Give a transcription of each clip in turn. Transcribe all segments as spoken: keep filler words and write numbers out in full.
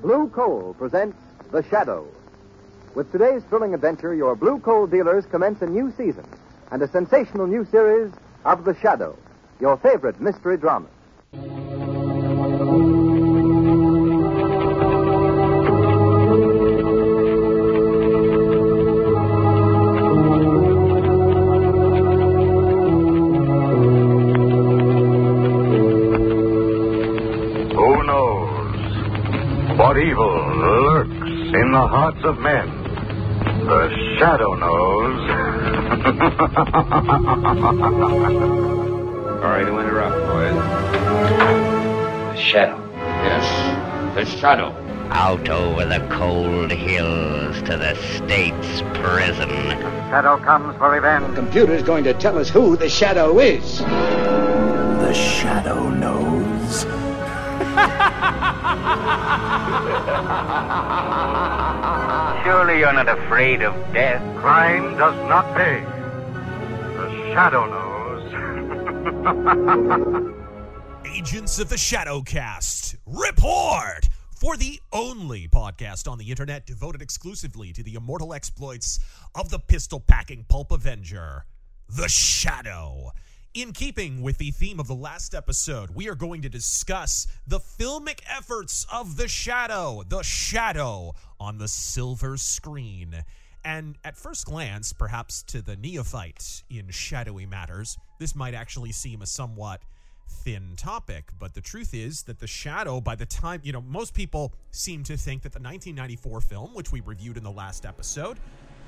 Blue Coal presents The Shadow. With today's thrilling adventure, your Blue Coal dealers commence a new season and a sensational new series of The Shadow, your favorite mystery drama. Who knows what evil lurks in the hearts of men? The Shadow knows. Sorry to interrupt, boys. The Shadow. Yes, the Shadow. Out over the cold hills to the state's prison. Shadow comes for revenge. The computer's going to tell us who the Shadow is. The Shadow knows. Surely you're not afraid of death. Crime does not pay. The Shadow knows. Agents of the Shadowcast, report! For the only podcast on the internet devoted exclusively to the immortal exploits of the pistol-packing pulp avenger, The Shadow. In keeping with the theme of the last episode, we are going to discuss the filmic efforts of The Shadow, The Shadow, on the silver screen. And at first glance, perhaps to the neophyte in shadowy matters, this might actually seem a somewhat thin topic, but the truth is that The Shadow, by the time, you know, most people seem to think that the nineteen ninety-four film, which we reviewed in the last episode,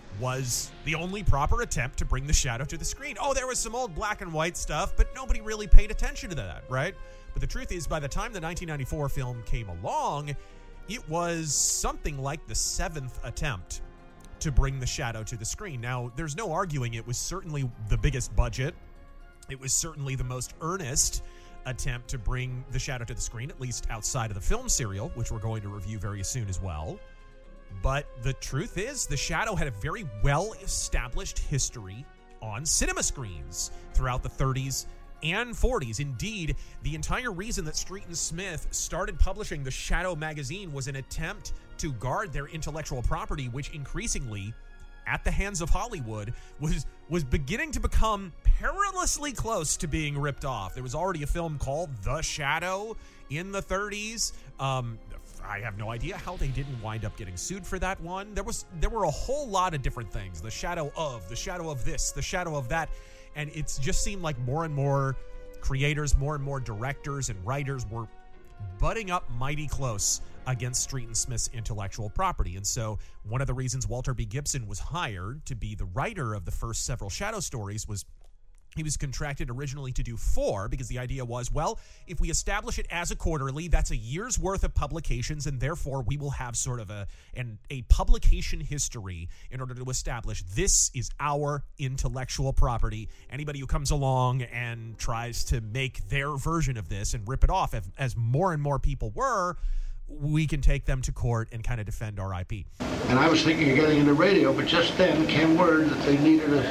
was the only proper attempt to bring The Shadow to the screen. Oh, there was some old black and white stuff, but nobody really paid attention to that, right? But the truth is, by the time the nineteen ninety-four film came along, it was something like the seventh attempt to bring The Shadow to the screen. Now, there's no arguing it was certainly the biggest budget. It was certainly the most earnest attempt to bring The Shadow to the screen, at least outside of the film serial, which we're going to review very soon as well. But the truth is, The Shadow had a very well-established history on cinema screens throughout the thirties and forties. Indeed, the entire reason that Street and Smith started publishing The Shadow magazine was an attempt to guard their intellectual property, which increasingly, at the hands of Hollywood, was was beginning to become perilously close to being ripped off. There was already a film called The Shadow in the thirties. Um, I have no idea how they didn't wind up getting sued for that one. There was there were a whole lot of different things. The Shadow of, the Shadow of this, the Shadow of that. And it just seemed like more and more creators, more and more directors and writers were butting up mighty close against Street and Smith's intellectual property. And so one of the reasons Walter B. Gibson was hired to be the writer of the first several Shadow stories was he was contracted originally to do four, because the idea was, well, if we establish it as a quarterly, that's a year's worth of publications, and therefore we will have sort of a an, a publication history in order to establish this is our intellectual property. Anybody who comes along and tries to make their version of this and rip it off, as, as more and more people were, we can take them to court and kind of defend our I P. And I was thinking of getting into radio, but just then came word that they needed a,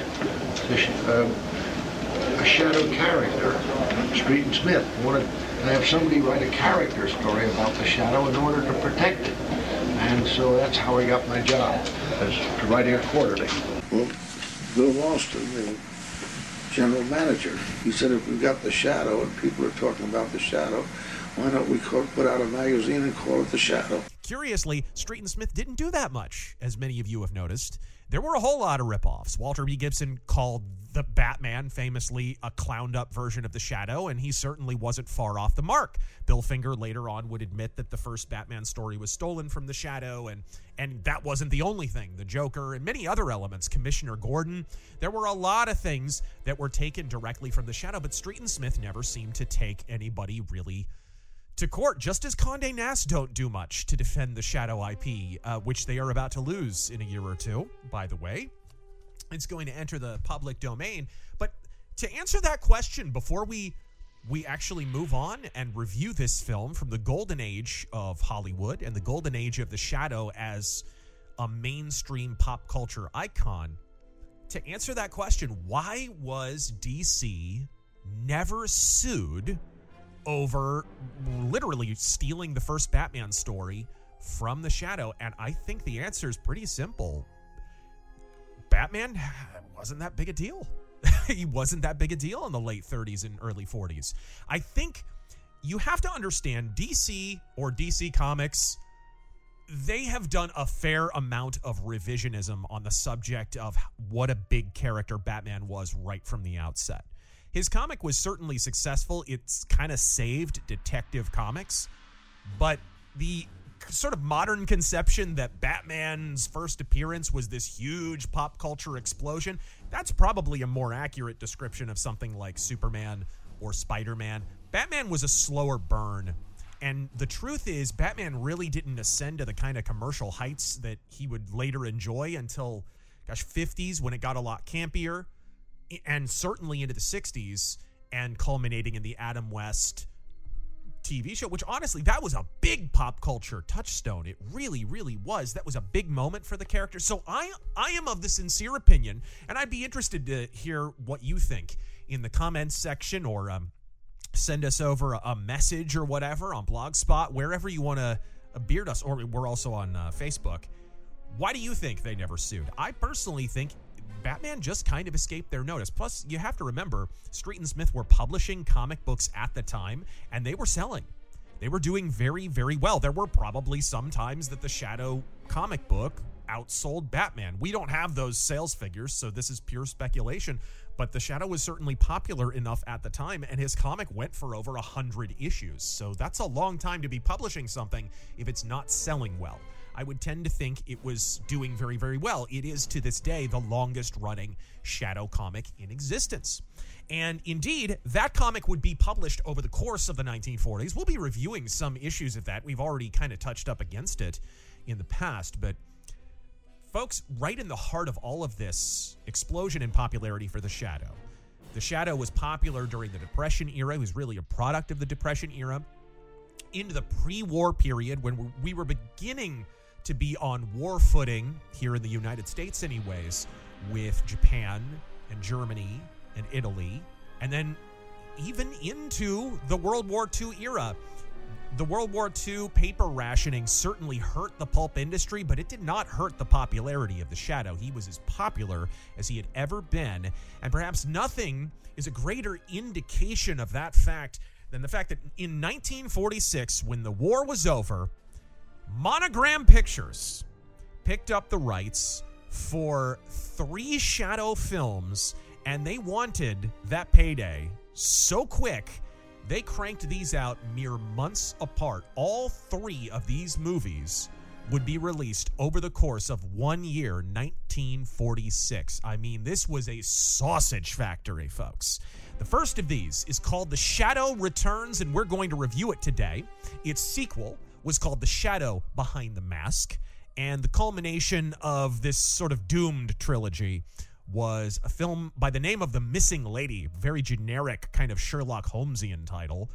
a, a shadow character, Street and Smith. Wanted to have somebody write a character story about the Shadow in order to protect it. And so that's how I got my job, as to writing a quarterly. Well, Bill Austin, the general manager, he said, if we've got the Shadow and people are talking about the Shadow, why don't we call, put out a magazine and call it The Shadow? Curiously, Street and Smith didn't do that much, as many of you have noticed. There were a whole lot of ripoffs. Walter B. Gibson called the Batman famously a clowned-up version of the Shadow, and he certainly wasn't far off the mark. Bill Finger later on would admit that the first Batman story was stolen from the Shadow, and, and that wasn't the only thing. The Joker and many other elements, Commissioner Gordon, there were a lot of things that were taken directly from the Shadow, but Street and Smith never seemed to take anybody really to court, just as Condé Nast don't do much to defend the Shadow I P, uh, which they are about to lose in a year or two, by the way. It's going to enter the public domain. But to answer that question, before we we actually move on and review this film from the golden age of Hollywood and the golden age of the Shadow as a mainstream pop culture icon, to answer that question, why was D C never sued over literally stealing the first Batman story from the Shadow? And I think the answer is pretty simple. Batman wasn't that big a deal. He wasn't that big a deal in the late thirties and early forties. I think you have to understand D C or D C Comics, they have done a fair amount of revisionism on the subject of what a big character Batman was right from the outset. His comic was certainly successful. It's kind of saved Detective Comics, but the sort of modern conception that Batman's first appearance was this huge pop culture explosion, that's probably a more accurate description of something like Superman or Spider-Man. Batman was a slower burn, and the truth is Batman really didn't ascend to the kind of commercial heights that he would later enjoy until, gosh, fifties, when it got a lot campier, and certainly into the sixties, and culminating in the Adam West T V show, which honestly, that was a big pop culture touchstone. It really, really was. That was a big moment for the character. So I, I am of the sincere opinion, and I'd be interested to hear what you think in the comments section, or um, send us over a, a message or whatever on Blogspot, wherever you want to uh, beard us, or we're also on uh, Facebook. Why do you think they never sued? I personally think Batman just kind of escaped their notice. Plus, you have to remember, Street and Smith were publishing comic books at the time, and they were selling. They were doing very, very well. There were probably some times that the Shadow comic book outsold Batman. We don't have those sales figures, so this is pure speculation, but the Shadow was certainly popular enough at the time, and his comic went for over one hundred issues. So that's a long time to be publishing something if it's not selling well. I would tend to think it was doing very, very well. It is, to this day, the longest-running Shadow comic in existence. And indeed, that comic would be published over the course of the nineteen forties. We'll be reviewing some issues of that. We've already kind of touched up against it in the past. But, folks, right in the heart of all of this explosion in popularity for the Shadow. The Shadow was popular during the Depression era. It was really a product of the Depression era. Into the pre-war period, when we were beginning to be on war footing here in the United States anyways, with Japan and Germany and Italy, and then even into the World War Two era. The World War Two paper rationing certainly hurt the pulp industry, but it did not hurt the popularity of the Shadow. He was as popular as he had ever been, and perhaps nothing is a greater indication of that fact than the fact that in nineteen forty-six, when the war was over, Monogram Pictures picked up the rights for three Shadow films, and they wanted that payday so quick, they cranked these out mere months apart. All three of these movies would be released over the course of one year, nineteen forty-six. I mean, this was a sausage factory, folks. The first of these is called The Shadow Returns, and we're going to review it today. Its sequel was called The Shadow Behind the Mask, and the culmination of this sort of doomed trilogy was a film by the name of The Missing Lady, very generic kind of Sherlock Holmesian title,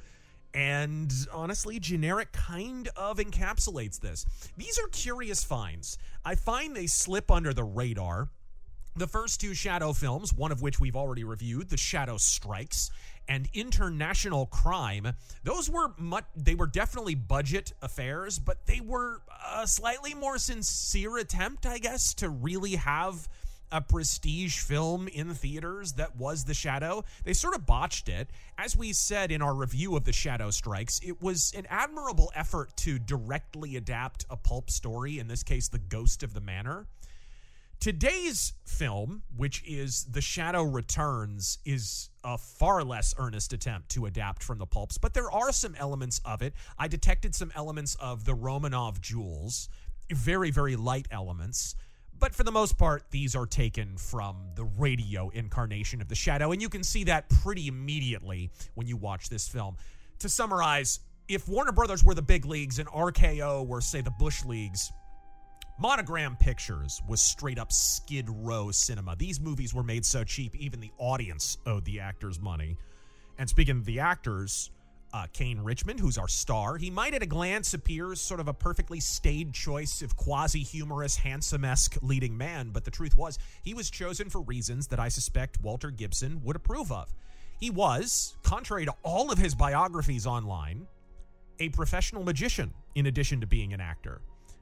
and honestly, generic kind of encapsulates this. These are curious finds. I find they slip under the radar. The first two Shadow films, one of which we've already reviewed, The Shadow Strikes and International Crime, those were much, they were definitely budget affairs, but they were a slightly more sincere attempt, I guess, to really have a prestige film in theaters that was The Shadow. They sort of botched it. As we said in our review of The Shadow Strikes, it was an admirable effort to directly adapt a pulp story, in this case, The Ghost of the Manor. Today's film, which is The Shadow Returns, is a far less earnest attempt to adapt from the pulps, but there are some elements of it. I detected some elements of the Romanov jewels, very, very light elements, but for the most part, these are taken from the radio incarnation of The Shadow, and you can see that pretty immediately when you watch this film. To summarize, if Warner Brothers were the big leagues and R K O were, say, the Bush leagues, Monogram Pictures was straight-up Skid Row cinema. These movies were made so cheap, even the audience owed the actors money. And speaking of the actors, uh, Kane Richmond, who's our star, he might at a glance appear sort of a perfectly staid choice of quasi-humorous, handsome-esque leading man, but the truth was, he was chosen for reasons that I suspect Walter Gibson would approve of. He was, contrary to all of his biographies online, a professional magician in addition to being an actor.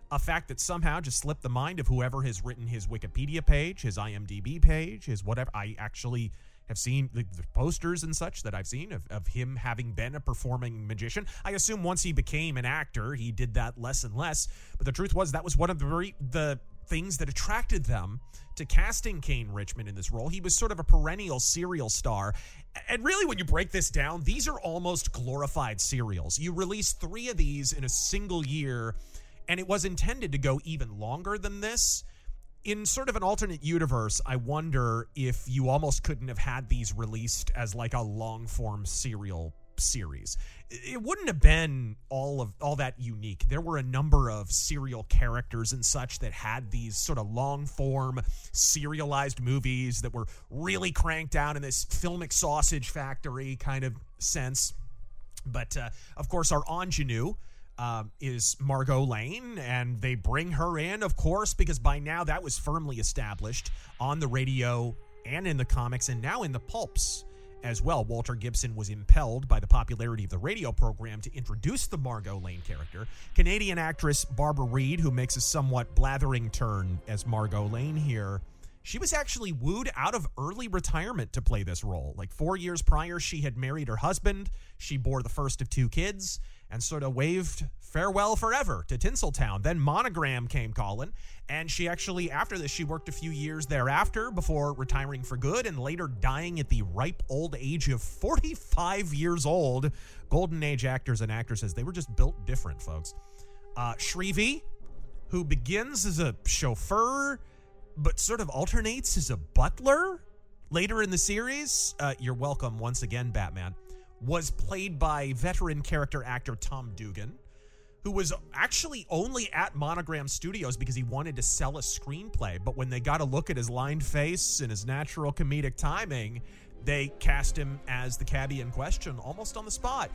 A fact that somehow just slipped the mind of whoever has written his Wikipedia page, his I M D B page, his whatever. I actually have seen the, the posters and such that I've seen of, of him having been a performing magician. I assume once he became an actor, he did that less and less. But the truth was that was one of the very, the things that attracted them to casting Kane Richmond in this role. He was sort of a perennial serial star. And really, when you break this down, these are almost glorified serials. You release three of these in a single year, and it was intended to go even longer than this. In sort of an alternate universe, I wonder if you almost couldn't have had these released as like a long-form serial series. It wouldn't have been all of all that unique. There were a number of serial characters and such that had these sort of long-form serialized movies that were really cranked out in this filmic sausage factory kind of sense. But, uh, of course, our ingenue Uh, is Margot Lane, and they bring her in, of course, because by now that was firmly established on the radio and in the comics and now in the pulps as well. Walter Gibson was impelled by the popularity of the radio program to introduce the Margot Lane character. Canadian actress Barbara Reed, who makes a somewhat blathering turn as Margot Lane here, she was actually wooed out of early retirement to play this role. Like four years prior, she had married her husband. She bore the first of two kids and sort of waved farewell forever to Tinseltown. Then Monogram came calling, and she actually, after this, she worked a few years thereafter before retiring for good and later dying at the ripe old age of forty-five years old. Golden Age actors and actresses, they were just built different, folks. Uh, Shrivi, who begins as a chauffeur, but sort of alternates as a butler later in the series. Uh, you're welcome once again, Batman. Was played by veteran character actor Tom Dugan, who was actually only at Monogram Studios because he wanted to sell a screenplay. But when they got a look at his lined face and his natural comedic timing, they cast him as the cabbie in question almost on the spot.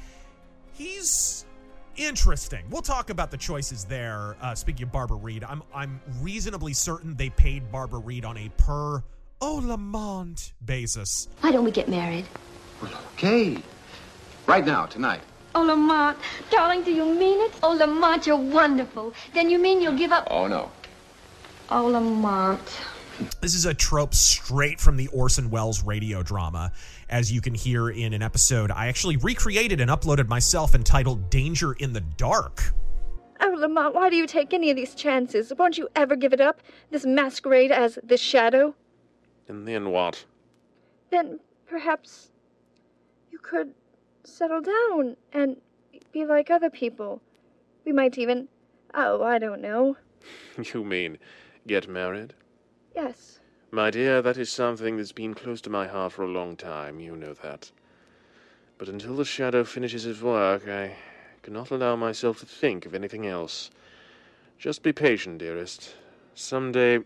He's interesting. We'll talk about the choices there. Uh, speaking of Barbara Reed, I'm I'm reasonably certain they paid Barbara Reed on a per au Lamont basis. Why don't we get married? Well, okay. Right now, tonight. Oh, Lamont, darling, do you mean it? Oh, Lamont, you're wonderful. Then you mean you'll give up? Oh, no. Oh, Lamont. This is a trope straight from the Orson Welles radio drama, as you can hear in an episode I actually recreated and uploaded myself entitled Danger in the Dark. Oh, Lamont, why do you take any of these chances? Won't you ever give it up, this masquerade as the Shadow? And then what? Then perhaps you could settle down and be like other people. We might even, oh, I don't know. You mean get married? Yes. My dear, that is something that's been close to my heart for a long time, you know that. But until the Shadow finishes his work, I cannot allow myself to think of anything else. Just be patient, dearest. Someday...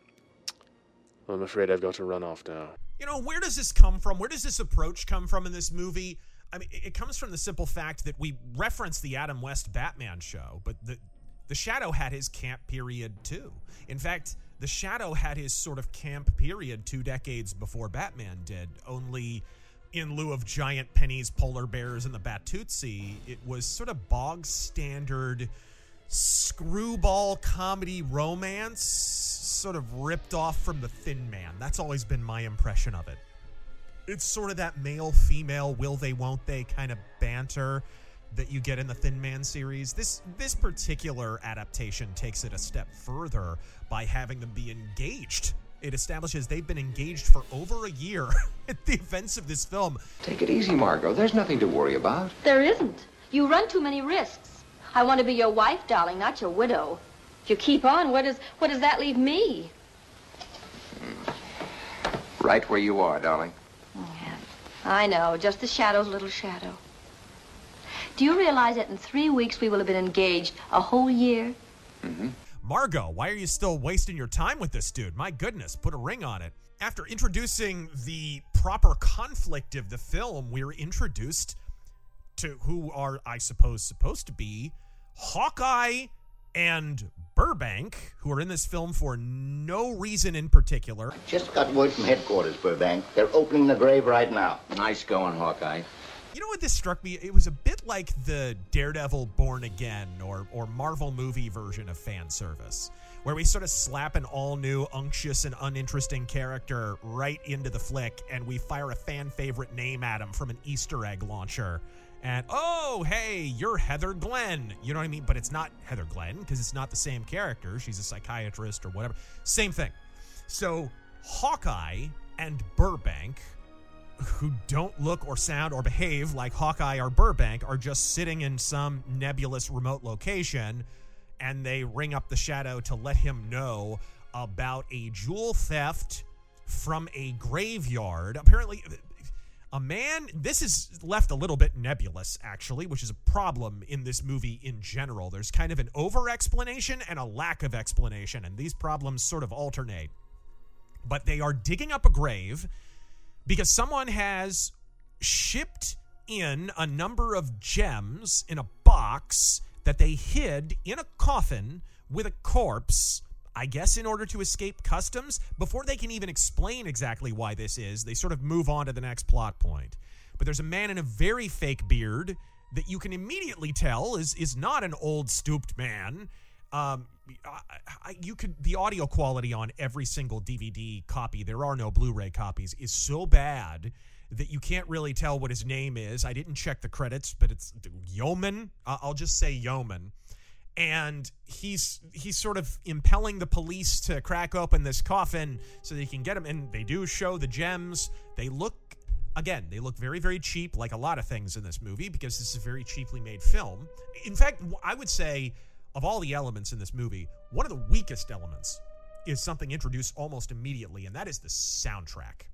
Well, I'm afraid I've got to run off now. You know, where does this come from? Where does this approach come from in this movie? I mean, it comes from the simple fact that we reference the Adam West Batman show, but the the Shadow had his camp period too. In fact, the Shadow had his sort of camp period two decades before Batman did, only in lieu of giant pennies, polar bears, and the Batutsy, it was sort of bog standard screwball comedy romance, sort of ripped off from The Thin Man. That's always been my impression of it. It's sort of that male-female, will they, won't they kind of banter that you get in the Thin Man series. This this particular adaptation takes it a step further by having them be engaged. It establishes they've been engaged for over a year at the events of this film. Take it easy, Margot. There's nothing to worry about. There isn't. You run too many risks. I want to be your wife, darling, not your widow. If you keep on, what does, what does that leave me? Right where you are, darling. Yeah, I know, just the Shadow's little shadow. Do you realize that in three weeks we will have been engaged a whole year? Mm-hmm. Margot, why are you still wasting your time with this dude? My goodness, put a ring on it. After introducing the proper conflict of the film, we're introduced to who are, I suppose, supposed to be Hawkeye and Burbank, who are in this film for no reason in particular. Just got word from headquarters, Burbank. They're opening the grave right now. Nice going, Hawkeye. You know what this struck me? It was a bit looked like the Daredevil Born Again or, or Marvel movie version of fan service, where we sort of slap an all-new, unctuous, and uninteresting character right into the flick, and we fire a fan-favorite name at him from an Easter egg launcher. And, oh, hey, you're Heather Glenn. You know what I mean? But it's not Heather Glenn, because it's not the same character. She's a psychiatrist or whatever. Same thing. So Hawkeye and Burbank, who don't look or sound or behave like Hawkeye or Burbank, are just sitting in some nebulous remote location, and they ring up the Shadow to let him know about a jewel theft from a graveyard. Apparently, a man, this is left a little bit nebulous, actually, which is a problem in this movie in general. There's kind of an over-explanation and a lack of explanation, and these problems sort of alternate. But they are digging up a grave because someone has shipped in a number of gems in a box that they hid in a coffin with a corpse, I guess in order to escape customs. Before they can even explain exactly why this is, they sort of move on to the next plot point. But there's a man in a very fake beard that you can immediately tell is, is not an old stooped man. Um, I, I, you could the audio quality on every single D V D copy, there are no Blu-ray copies, is so bad that you can't really tell what his name is. I didn't check the credits, but it's Yeoman. Uh, I'll just say Yeoman. And he's he's sort of impelling the police to crack open this coffin so they can get him. And they do show the gems. They look, again, they look very, very cheap, like a lot of things in this movie, because this is a very cheaply made film. In fact, I would say, of all the elements in this movie, one of the weakest elements is something introduced almost immediately, and that is the soundtrack.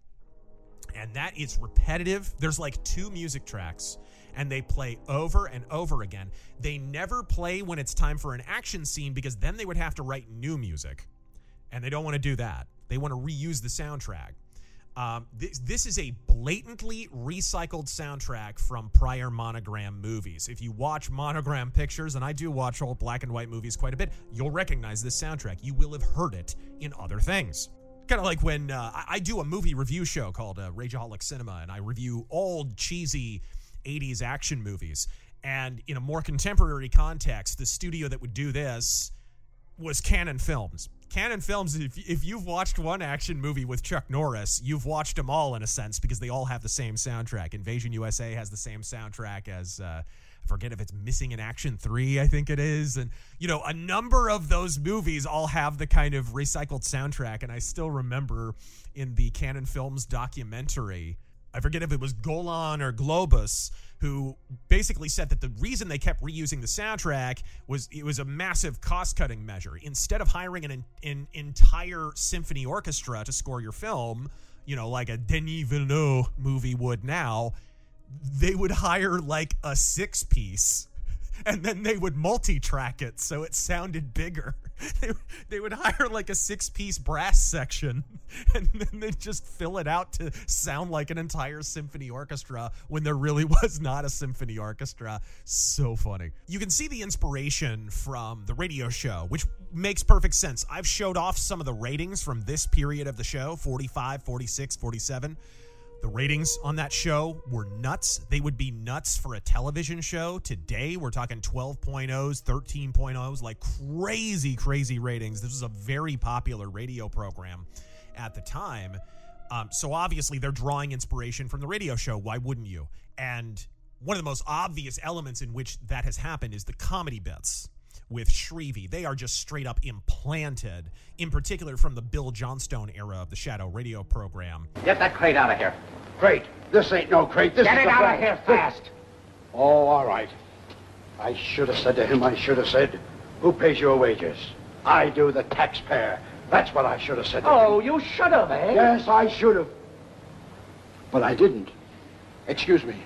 And that is repetitive. There's like two music tracks, and they play over and over again. They never play when it's time for an action scene, because then they would have to write new music, and they don't want to do that. They want to reuse the soundtrack. Um, this, this is a blatantly recycled soundtrack from prior Monogram movies. If you watch Monogram pictures, and I do watch old black and white movies quite a bit, you'll recognize this soundtrack. You will have heard it in other things. Kind of like when uh, I do a movie review show called uh, Rageaholic Cinema, and I review old, cheesy eighties action movies. And in a more contemporary context, the studio that would do this was Cannon Films. Cannon Films, if, if you've watched one action movie with Chuck Norris, you've watched them all in a sense, because they all have the same soundtrack. Invasion U S A has the same soundtrack as, uh, I forget if it's Missing in Action three, I think it is. And, you know, a number of those movies all have the kind of recycled soundtrack. And I still remember in the Cannon Films documentary, I forget if it was Golan or Globus, who basically said that the reason they kept reusing the soundtrack was it was a massive cost-cutting measure. Instead of hiring an, an entire symphony orchestra to score your film, you know, like a Denis Villeneuve movie would now, they would hire like a six-piece, and then they would multi-track it so it sounded bigger. They, they would hire like a six-piece brass section, and then they'd just fill it out to sound like an entire symphony orchestra when there really was not a symphony orchestra. So funny. You can see the inspiration from the radio show, which makes perfect sense. I've showed off some of the ratings from this period of the show, forty-five, forty-six, forty-seven. The ratings on that show were nuts. They would be nuts for a television show. Today, we're talking twelve point ohs, thirteen point ohs, like crazy, crazy ratings. This was a very popular radio program at the time. Um, so obviously, they're drawing inspiration from the radio show. Why wouldn't you? And one of the most obvious elements in which that has happened is the comedy bits with Shrevey. They are just straight up implanted, in particular from the Bill Johnstone era of the Shadow radio program. Get that crate out of here. Crate? This ain't no crate. This Get is it the out fra- of here fast. Oh, all right. I should have said to him, I should have said, who pays your wages? I do, the taxpayer. That's what I should have said to Oh, him. you should have, eh? Yes, I should have. But I didn't. Excuse me.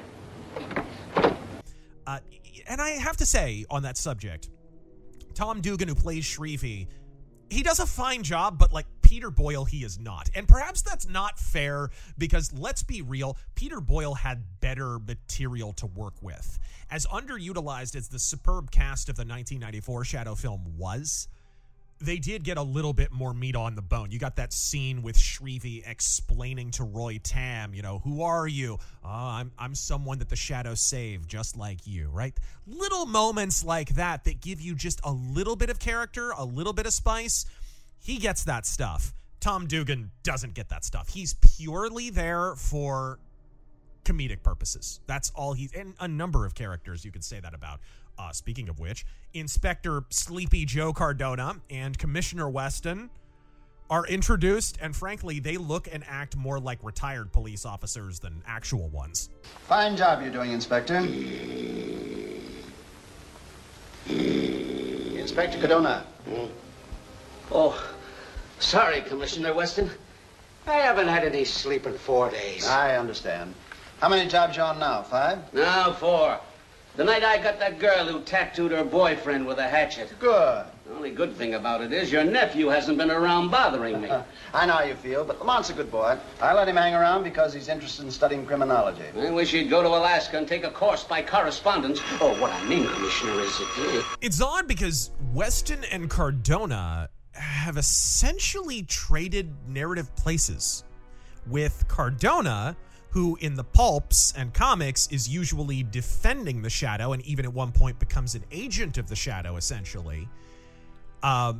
Uh, and I have to say, on that subject, Tom Dugan, who plays Shrevey, he does a fine job, but like Peter Boyle, he is not. And perhaps that's not fair, because let's be real, Peter Boyle had better material to work with. As underutilized as the superb cast of the nineteen ninety-four Shadow film was, they did get a little bit more meat on the bone. You got that scene with Shrevey explaining to Roy Tam, you know, who are you? Oh, I'm I'm someone that the Shadow saved, just like you, right? Little moments like that that give you just a little bit of character, a little bit of spice. He gets that stuff. Tom Dugan doesn't get that stuff. He's purely there for comedic purposes. That's all he's... And a number of characters you could say that about. Uh, speaking of which, Inspector Sleepy Joe Cardona and Commissioner Weston are introduced, and frankly, they look and act more like retired police officers than actual ones. Fine job you're doing, Inspector. Inspector Cardona. Oh, sorry, Commissioner Weston. I haven't had any sleep in four days. I understand. How many jobs you on now? Five? No, four. The night I got that girl who tattooed her boyfriend with a hatchet. Good. The only good thing about it is your nephew hasn't been around bothering me. I know how you feel, but Lamont's a good boy. I let him hang around because he's interested in studying criminology. I wish he'd go to Alaska and take a course by correspondence. Oh, what I mean, Commissioner, is it... It's odd because Weston and Cardona have essentially traded narrative places, with Cardona, who in the pulps and comics is usually defending the Shadow and even at one point becomes an agent of the Shadow, essentially. Um,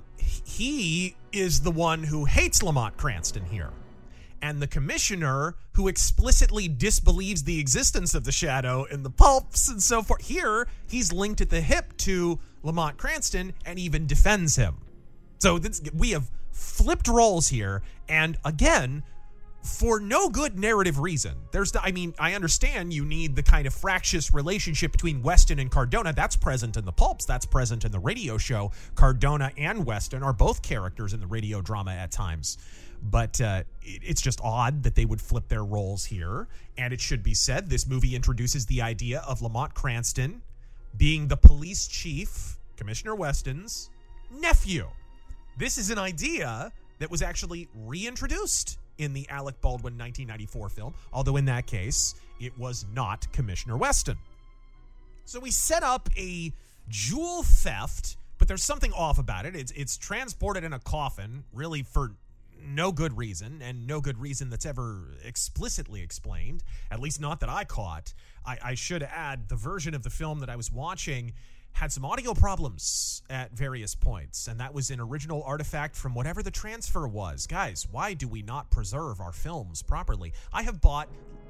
he is the one who hates Lamont Cranston here. And the Commissioner, who explicitly disbelieves the existence of the Shadow in the pulps and so forth. Here, he's linked at the hip to Lamont Cranston and even defends him. So this, we have flipped roles here, and again, for no good narrative reason. There's the, I mean, I understand you need the kind of fractious relationship between Weston and Cardona. That's present in the pulps. That's present in the radio show. Cardona and Weston are both characters in the radio drama at times. But uh, it, it's just odd that they would flip their roles here. And it should be said, this movie introduces the idea of Lamont Cranston being the police chief, Commissioner Weston's nephew. This is an idea that was actually reintroduced in the Alec Baldwin nineteen ninety-four film, although in that case, it was not Commissioner Weston. So we set up a jewel theft, but there's something off about it. It's, it's transported in a coffin, really for no good reason, and no good reason that's ever explicitly explained, at least not that I caught. I, I should add, the version of the film that I was watching had some audio problems at various points, and that was an original artifact from whatever the transfer was. Guys, why do we not preserve our films properly? I have bought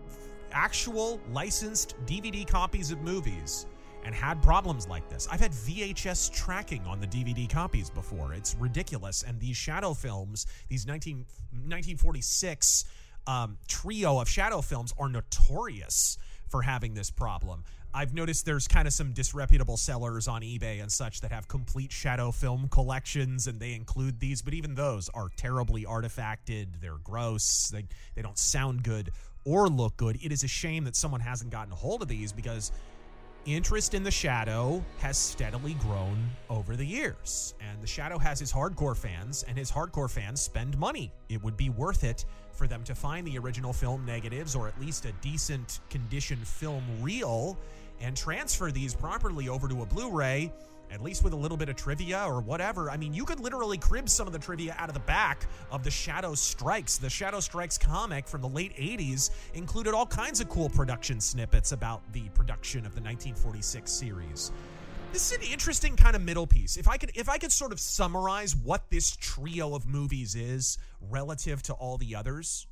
actual licensed D V D copies of movies and had problems like this. I've had V H S tracking on the D V D copies before. It's ridiculous, and these Shadow films, these nineteen, nineteen forty-six um, trio of Shadow films are notorious for having this problem. I've noticed there's kind of some disreputable sellers on eBay and such that have complete Shadow film collections, and they include these, but even those are terribly artifacted. They're gross. They, they don't sound good or look good. It is a shame that someone hasn't gotten a hold of these, because interest in the Shadow has steadily grown over the years. And the Shadow has his hardcore fans, and his hardcore fans spend money. It would be worth it for them to find the original film negatives, or at least a decent condition film reel, and transfer these properly over to a Blu-ray, at least with a little bit of trivia or whatever. I mean, you could literally crib some of the trivia out of the back of The Shadow Strikes. The Shadow Strikes comic from the late eighties included all kinds of cool production snippets about the production of the nineteen forty-six series. This is an interesting kind of middle piece. If I could if I could sort of summarize what this trio of movies is relative to all the others,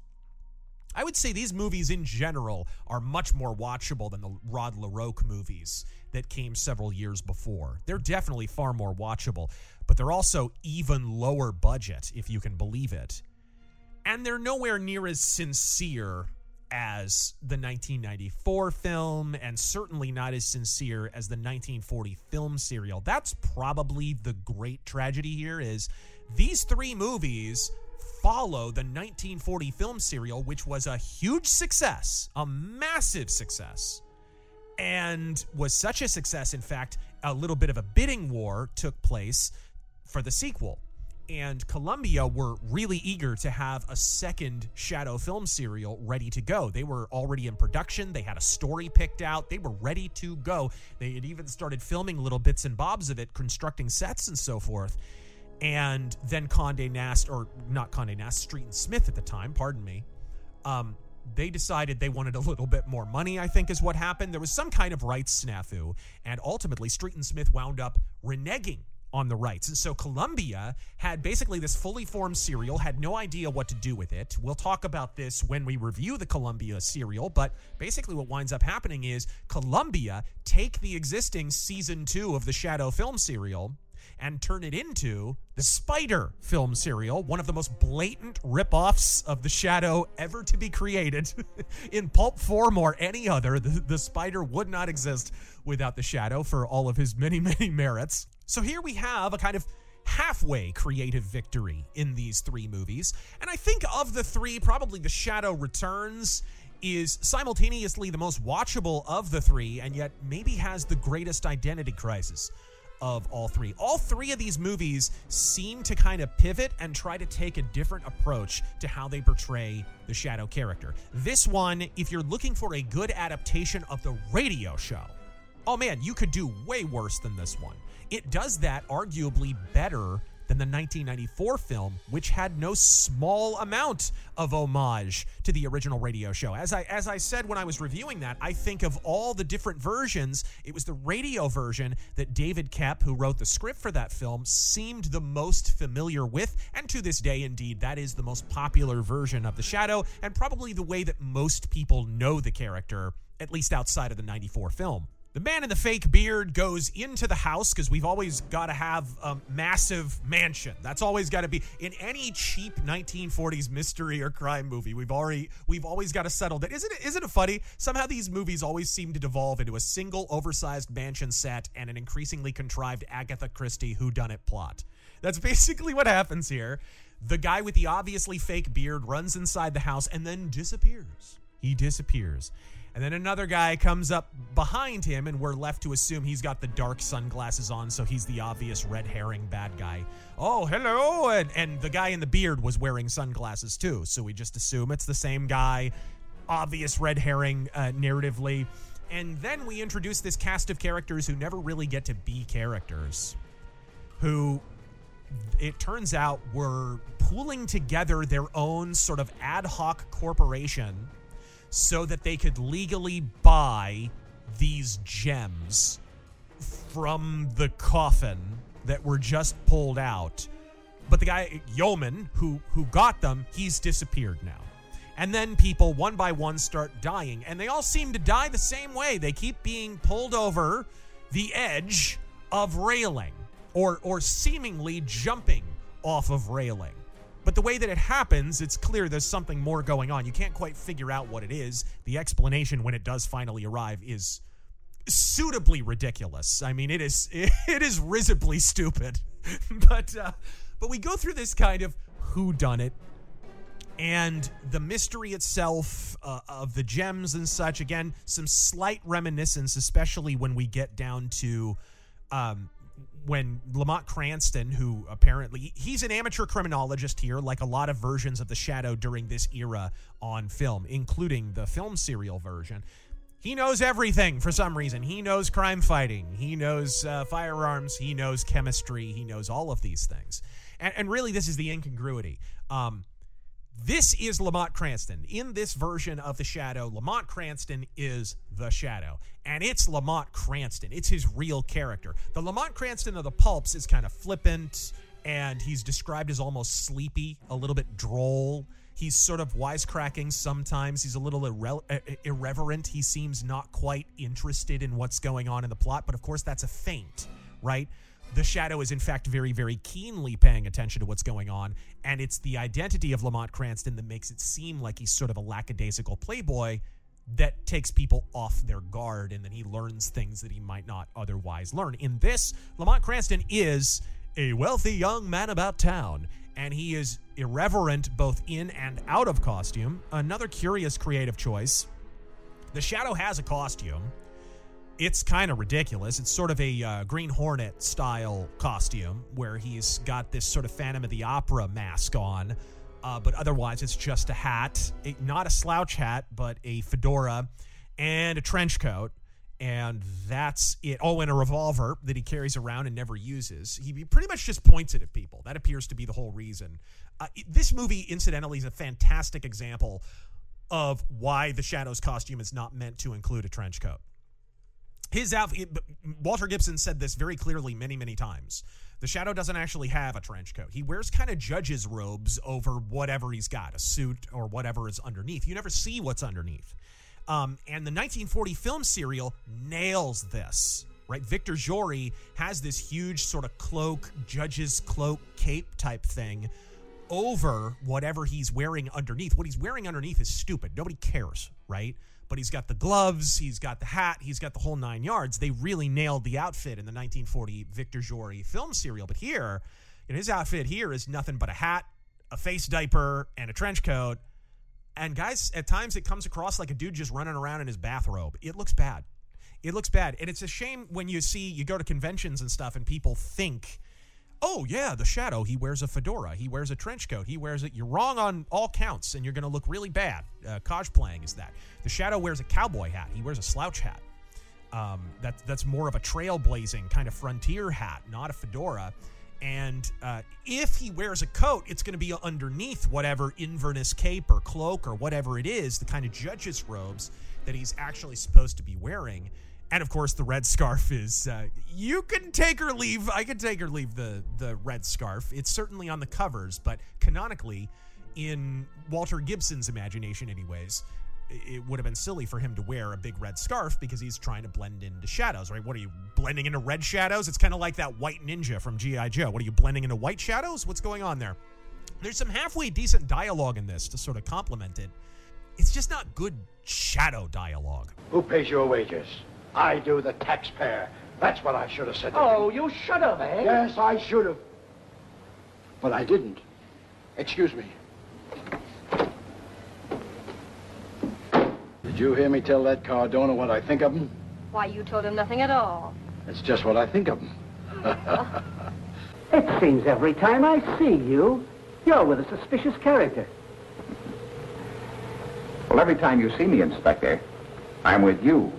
I would say these movies in general are much more watchable than the Rod LaRoque movies that came several years before. They're definitely far more watchable, but they're also even lower budget, if you can believe it. And they're nowhere near as sincere as the nineteen ninety-four film, and certainly not as sincere as the nineteen forty film serial. That's probably the great tragedy here, is these three movies follow the nineteen forty film serial, which was a huge success, a massive success, and was such a success, in fact, a little bit of a bidding war took place for the sequel. And Columbia were really eager to have a second Shadow film serial ready to go. They were already in production. They had a story picked out. They were ready to go. They had even started filming little bits and bobs of it, constructing sets and so forth. And then Condé Nast, or not Condé Nast, Street and Smith at the time, pardon me, um, they decided they wanted a little bit more money, I think is what happened. There was some kind of rights snafu, and ultimately Street and Smith wound up reneging on the rights. And so Columbia had basically this fully formed serial, had no idea what to do with it. We'll talk about this when we review the Columbia serial, but basically what winds up happening is Columbia take the existing season two of the Shadow film serial and turn it into the Spider film serial, one of the most blatant rip-offs of the Shadow ever to be created. In pulp form or any other, the, the Spider would not exist without the Shadow for all of his many, many merits. So here we have a kind of halfway creative victory in these three movies. And I think of the three, probably The Shadow Returns is simultaneously the most watchable of the three, and yet maybe has the greatest identity crisis of all three. All three of these movies seem to kind of pivot and try to take a different approach to how they portray the Shadow character. This one, if you're looking for a good adaptation of the radio show, oh man, you could do way worse than this one. It does that arguably better than the nineteen ninety-four film, which had no small amount of homage to the original radio show. As I as I said when I was reviewing that, I think of all the different versions, it was the radio version that David Koepp, who wrote the script for that film, seemed the most familiar with, and to this day, indeed, that is the most popular version of the Shadow, and probably the way that most people know the character, at least outside of the ninety-four film. The man in the fake beard goes into the house because we've always got to have a massive mansion. That's always got to be in any cheap nineteen forties mystery or crime movie. We've already we've always got to settle that. Isn't it? Isn't it funny? Somehow these movies always seem to devolve into a single oversized mansion set and an increasingly contrived Agatha Christie whodunit plot. That's basically what happens here. The guy with the obviously fake beard runs inside the house and then disappears. He disappears. And then another guy comes up behind him, and we're left to assume he's got the dark sunglasses on, so he's the obvious red herring bad guy. Oh, hello! And, and the guy in the beard was wearing sunglasses, too, so we just assume it's the same guy. Obvious red herring uh, narratively. And then we introduce this cast of characters who never really get to be characters, who, it turns out, were pooling together their own sort of ad hoc corporation so that they could legally buy these gems from the coffin that were just pulled out. But the guy, Yeoman, who, who got them, he's disappeared now. And then people, one by one, start dying. And they all seem to die the same way. They keep being pulled over the edge of railing, or, or seemingly jumping off of railing. But the way that it happens, it's clear there's something more going on. You can't quite figure out what it is. The explanation, when it does finally arrive, is suitably ridiculous. I mean, it is it is risibly stupid. but uh, but we go through this kind of whodunit, and the mystery itself uh, of the gems and such. Again, some slight reminiscence, especially when we get down to um, when Lamont Cranston, who apparently, he's an amateur criminologist here, like a lot of versions of The Shadow during this era on film, including the film serial version. He knows everything for some reason. He knows crime fighting. He knows uh, firearms. He knows chemistry. He knows all of these things. And, and really, this is the incongruity. Um, This is Lamont Cranston. In this version of The Shadow, Lamont Cranston is The Shadow. And it's Lamont Cranston. It's his real character. The Lamont Cranston of the pulps is kind of flippant, and he's described as almost sleepy, a little bit droll. He's sort of wisecracking sometimes. He's a little irre- irreverent. He seems not quite interested in what's going on in the plot, but of course that's a feint, right? The Shadow is, in fact, very, very keenly paying attention to what's going on, and it's the identity of Lamont Cranston that makes it seem like he's sort of a lackadaisical playboy that takes people off their guard, and then he learns things that he might not otherwise learn. In this, Lamont Cranston is a wealthy young man about town, and he is irreverent both in and out of costume. Another curious creative choice. The Shadow has a costume. It's kind of ridiculous. It's sort of a uh, Green Hornet style costume where he's got this sort of Phantom of the Opera mask on, uh, but otherwise it's just a hat, a, not a slouch hat, but a fedora and a trench coat. And that's it. Oh, and a revolver that he carries around and never uses. He pretty much just points it at people. That appears to be the whole reason. Uh, this movie, incidentally, is a fantastic example of why the Shadow's costume is not meant to include a trench coat. His outfit, Walter Gibson said this very clearly many, many times. The Shadow doesn't actually have a trench coat. He wears kind of judge's robes over whatever he's got, a suit or whatever is underneath. You never see what's underneath. Um, and the nineteen forty film serial nails this, right? Victor Jory has this huge sort of cloak, judge's cloak cape type thing over whatever he's wearing underneath. What he's wearing underneath is stupid. Nobody cares, right? But he's got the gloves, he's got the hat, he's got the whole nine yards. They really nailed the outfit in the nineteen forty Victor Jory film serial. But here, you know, his outfit here is nothing but a hat, a face diaper, and a trench coat. And guys, at times it comes across like a dude just running around in his bathrobe. It looks bad. It looks bad. And it's a shame when you see, you go to conventions and stuff and people think, oh yeah, the Shadow, he wears a fedora, he wears a trench coat, he wears it. You're wrong on all counts and you're going to look really bad. Uh, cosplaying is that. The Shadow wears a cowboy hat. He wears a slouch hat. Um, that, that's more of a trailblazing kind of frontier hat, not a fedora. And uh, if he wears a coat, it's going to be underneath whatever Inverness cape or cloak or whatever it is, the kind of judge's robes that he's actually supposed to be wearing. And, of course, the red scarf is, uh, you can take or leave, I can take or leave the, the red scarf. It's certainly on the covers, but canonically, in Walter Gibson's imagination anyways, it would have been silly for him to wear a big red scarf because he's trying to blend into shadows, right? What are you, blending into red shadows? It's kind of like that white ninja from G I Joe. What are you, blending into white shadows? What's going on there? There's some halfway decent dialogue in this to sort of complement it. It's just not good shadow dialogue. Who pays your wages? I do, the taxpayer. That's what I should have said to Oh, him. you should have, eh? Yes, I should have. But I didn't. Excuse me. Did you hear me tell that Cardona what I think of him? Why, you told him nothing at all. It's just what I think of him. It seems every time I see you, you're with a suspicious character. Well, every time you see me, Inspector, I'm with you.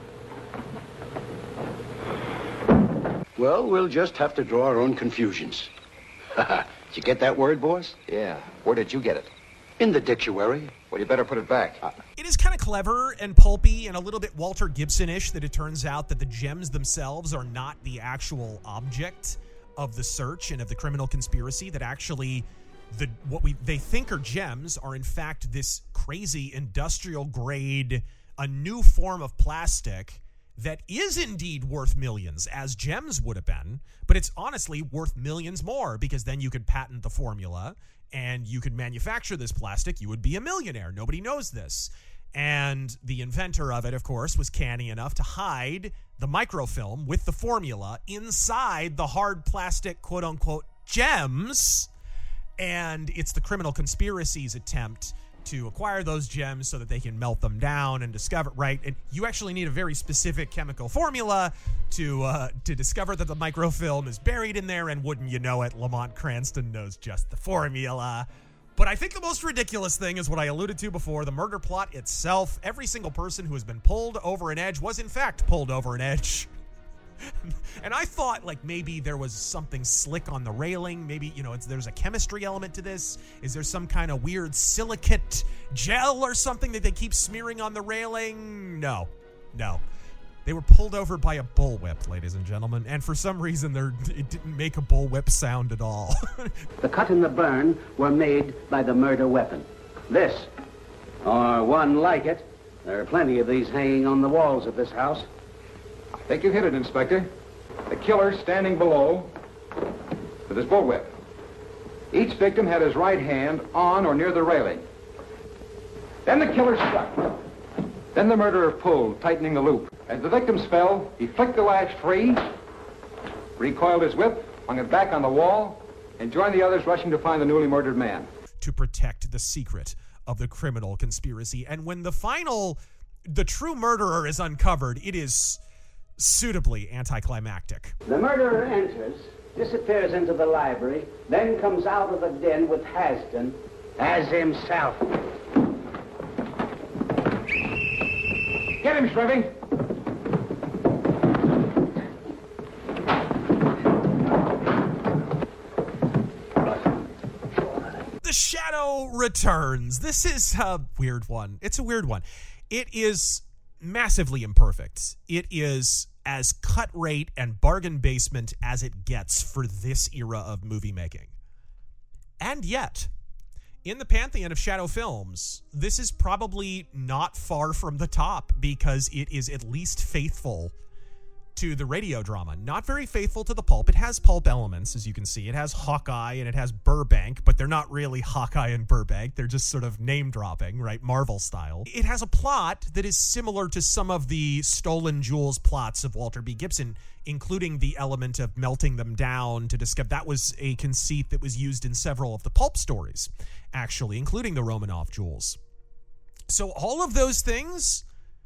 Well, we'll just have to draw our own confusions. Did you get that word, boss? Yeah. Where did you get it? In the dictionary. Well, you better put it back. Uh, it is kind of clever and pulpy and a little bit Walter Gibson-ish that it turns out that the gems themselves are not the actual object of the search and of the criminal conspiracy, that actually the what we they think are gems are in fact this crazy industrial grade, a new form of plastic that is indeed worth millions, as gems would have been, but it's honestly worth millions more because then you could patent the formula and you could manufacture this plastic. You would be a millionaire. Nobody knows this. And the inventor of it, of course, was canny enough to hide the microfilm with the formula inside the hard plastic, quote-unquote, gems. And it's the criminal conspiracy's attempt to acquire those gems so that they can melt them down and discover, right? And you actually need a very specific chemical formula to uh, to discover that the microfilm is buried in there, and wouldn't you know it, Lamont Cranston knows just the formula. But I think the most ridiculous thing is what I alluded to before, the murder plot itself. Every single person who has been pulled over an edge was in fact pulled over an edge. And I thought, like, maybe there was something slick on the railing. Maybe, you know, it's, there's a chemistry element to this. Is there some kind of weird silicate gel or something that they keep smearing on the railing? No. No. They were pulled over by a bullwhip, ladies and gentlemen. And for some reason, it didn't make a bullwhip sound at all. The cut and the burn were made by the murder weapon. This, or one like it. There are plenty of these hanging on the walls of this house. I think you hit it, Inspector. The killer standing below with his bullwhip. Each victim had his right hand on or near the railing. Then the killer struck. Then the murderer pulled, tightening the loop. As the victims fell, he flicked the lash free, recoiled his whip, hung it back on the wall, and joined the others rushing to find the newly murdered man. To protect the secret of the criminal conspiracy. And when the final, the true murderer is uncovered, it is suitably anticlimactic. The murderer enters, disappears into the library, then comes out of the den with Haston as himself. Get him, Shrevey. The Shadow returns. This is a weird one. It's a weird one. It is massively imperfect. It is as cut rate and bargain basement as it gets for this era of movie making. And yet, in the pantheon of Shadow films, this is probably not far from the top because it is at least faithful to the radio drama. Not very faithful to the pulp. It has pulp elements, as you can see. It has Hawkeye and it has Burbank, but they're not really Hawkeye and Burbank. They're just sort of name-dropping, right? Marvel style. It has a plot that is similar to some of the Stolen Jewels plots of Walter B. Gibson, including the element of melting them down to discover. That was a conceit that was used in several of the pulp stories, actually, including the Romanov jewels. So all of those things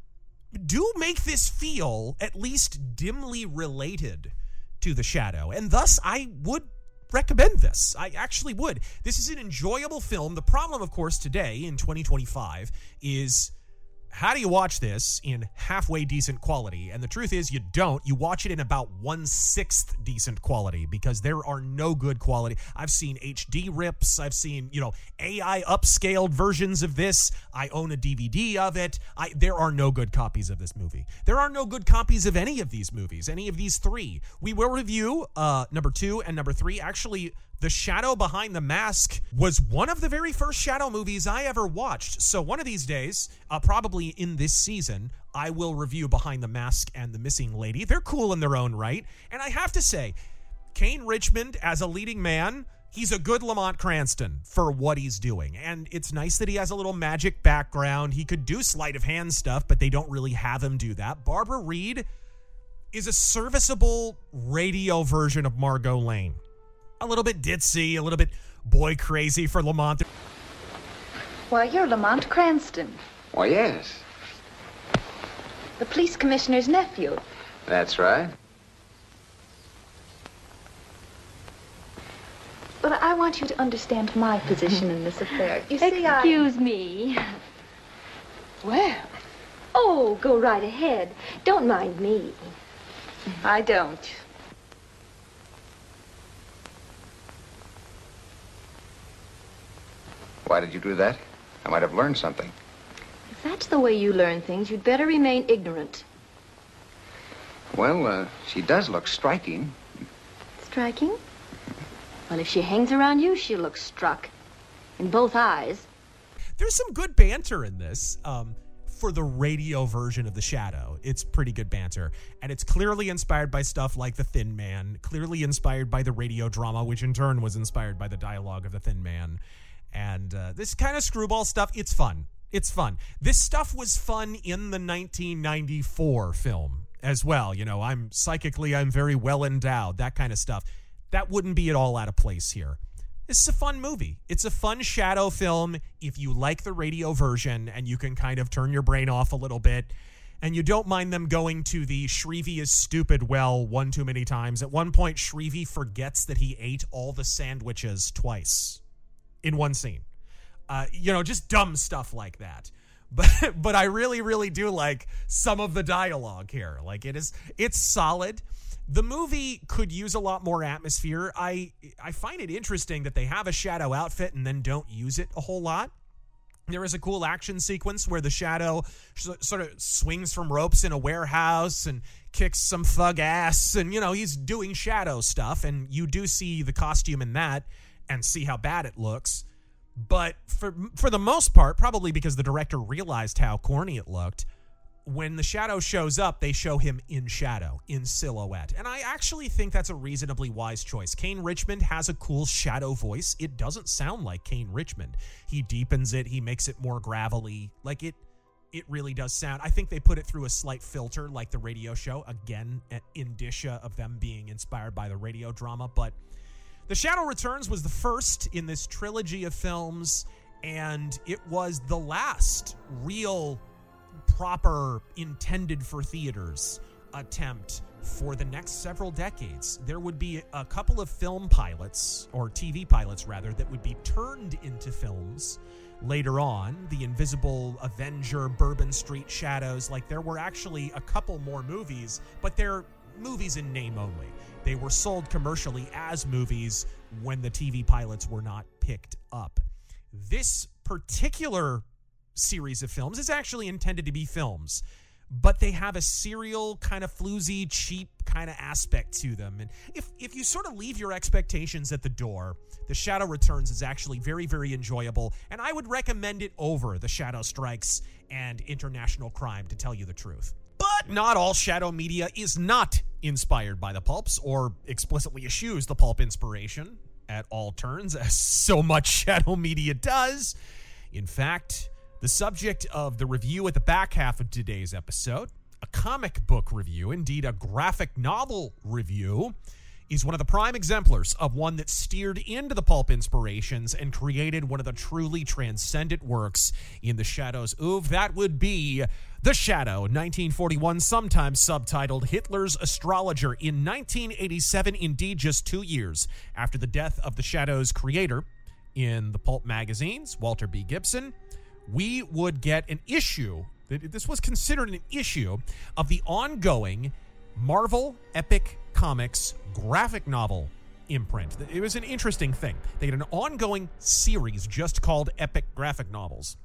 do make this feel at least dimly related to The Shadow, and thus I would recommend this. I actually would. This is an enjoyable film. The problem, of course, today in twenty twenty-five is, how do you watch this in halfway decent quality? And the truth is you don't. You watch it in about one-sixth decent quality because there are no good quality. I've seen H D rips. I've seen, you know, A I upscaled versions of this. I own a D V D of it. I, there are no good copies of this movie. There are no good copies of any of these movies, any of these three. We will review uh, number two and number three. Actually, The Shadow Behind the Mask was one of the very first Shadow movies I ever watched. So one of these days, uh, probably in this season, I will review Behind the Mask and The Missing Lady. They're cool in their own right. And I have to say, Kane Richmond as a leading man, he's a good Lamont Cranston for what he's doing. And it's nice that he has a little magic background. He could do sleight of hand stuff, but they don't really have him do that. Barbara Reed is a serviceable radio version of Margot Lane. A little bit ditzy, a little bit boy crazy for Lamont. Why, you're Lamont Cranston, Why, yes. the police commissioner's nephew. That's right. But I want you to understand my position in this affair. You see, I... Excuse me. Well, Oh, go right ahead. Don't mind me. I don't. Why did you do that? I might have learned something. If that's the way you learn things, you'd better remain ignorant. Well, uh, she does look striking. Striking? Well, if she hangs around you, she'll look struck. In both eyes. There's some good banter in this. Um, for the radio version of The Shadow, it's pretty good banter. And it's clearly inspired by stuff like The Thin Man, clearly inspired by the radio drama, which in turn was inspired by the dialogue of The Thin Man. And uh, this kind of screwball stuff, it's fun. It's fun. This stuff was fun in the nineteen ninety-four film as well. You know, I'm psychically, I'm very well endowed, that kind of stuff. That wouldn't be at all out of place here. This is a fun movie. It's a fun Shadow film if you like the radio version and you can kind of turn your brain off a little bit and you don't mind them going to the Shrevey is stupid well one too many times. At one point, Shrevey forgets that he ate all the sandwiches twice in one scene. Uh, you know, just dumb stuff like that. But but I really, really do like some of the dialogue here. Like, it is, it's solid. The movie could use a lot more atmosphere. I I find it interesting that they have a Shadow outfit and then don't use it a whole lot. There is a cool action sequence where the Shadow sort of swings from ropes in a warehouse and kicks some thug ass. And, you know, he's doing Shadow stuff. And you do see the costume in that and see how bad it looks. But for for the most part, probably because the director realized how corny it looked, when the Shadow shows up, they show him in shadow, in silhouette. And I actually think that's a reasonably wise choice. Kane Richmond has a cool Shadow voice. It doesn't sound like Kane Richmond. He deepens it. He makes it more gravelly. Like, it it really does sound. I think they put it through a slight filter like the radio show. Again, an indicia of them being inspired by the radio drama. But The Shadow Returns was the first in this trilogy of films, and it was the last real proper intended for theaters attempt for the next several decades. There would be a couple of film pilots, or T V pilots rather, that would be turned into films later on. The Invisible Avenger, Bourbon Street Shadows, like there were actually a couple more movies, but they're movies in name only. They were sold commercially as movies when the T V pilots were not picked up. this particular series of films is actually intended to be films, but they have a serial kind of floozy, cheap kind of aspect to them. And if if you sort of leave your expectations at the door, The Shadow Returns is actually very, very enjoyable, and I would recommend it over The Shadow Strikes and International Crime, to tell you the truth. But not all Shadow media is not inspired by the pulps or explicitly eschews the pulp inspiration at all turns, as so much Shadow media does. In fact, the subject of the review at the back half of today's episode, a comic book review, indeed a graphic novel review, is one of the prime exemplars of one that steered into the pulp inspirations and created one of the truly transcendent works in the Shadow's oeuvre. That would be The Shadow, nineteen forty-one, sometimes subtitled Hitler's Astrologer. In nineteen eighty-seven, indeed just two years after the death of the Shadow's creator in the pulp magazines, Walter B. Gibson, we would get an issue, this was considered an issue, of the ongoing Marvel Epic Comics graphic novel imprint. It was an interesting thing. They had an ongoing series just called Epic Graphic Novels,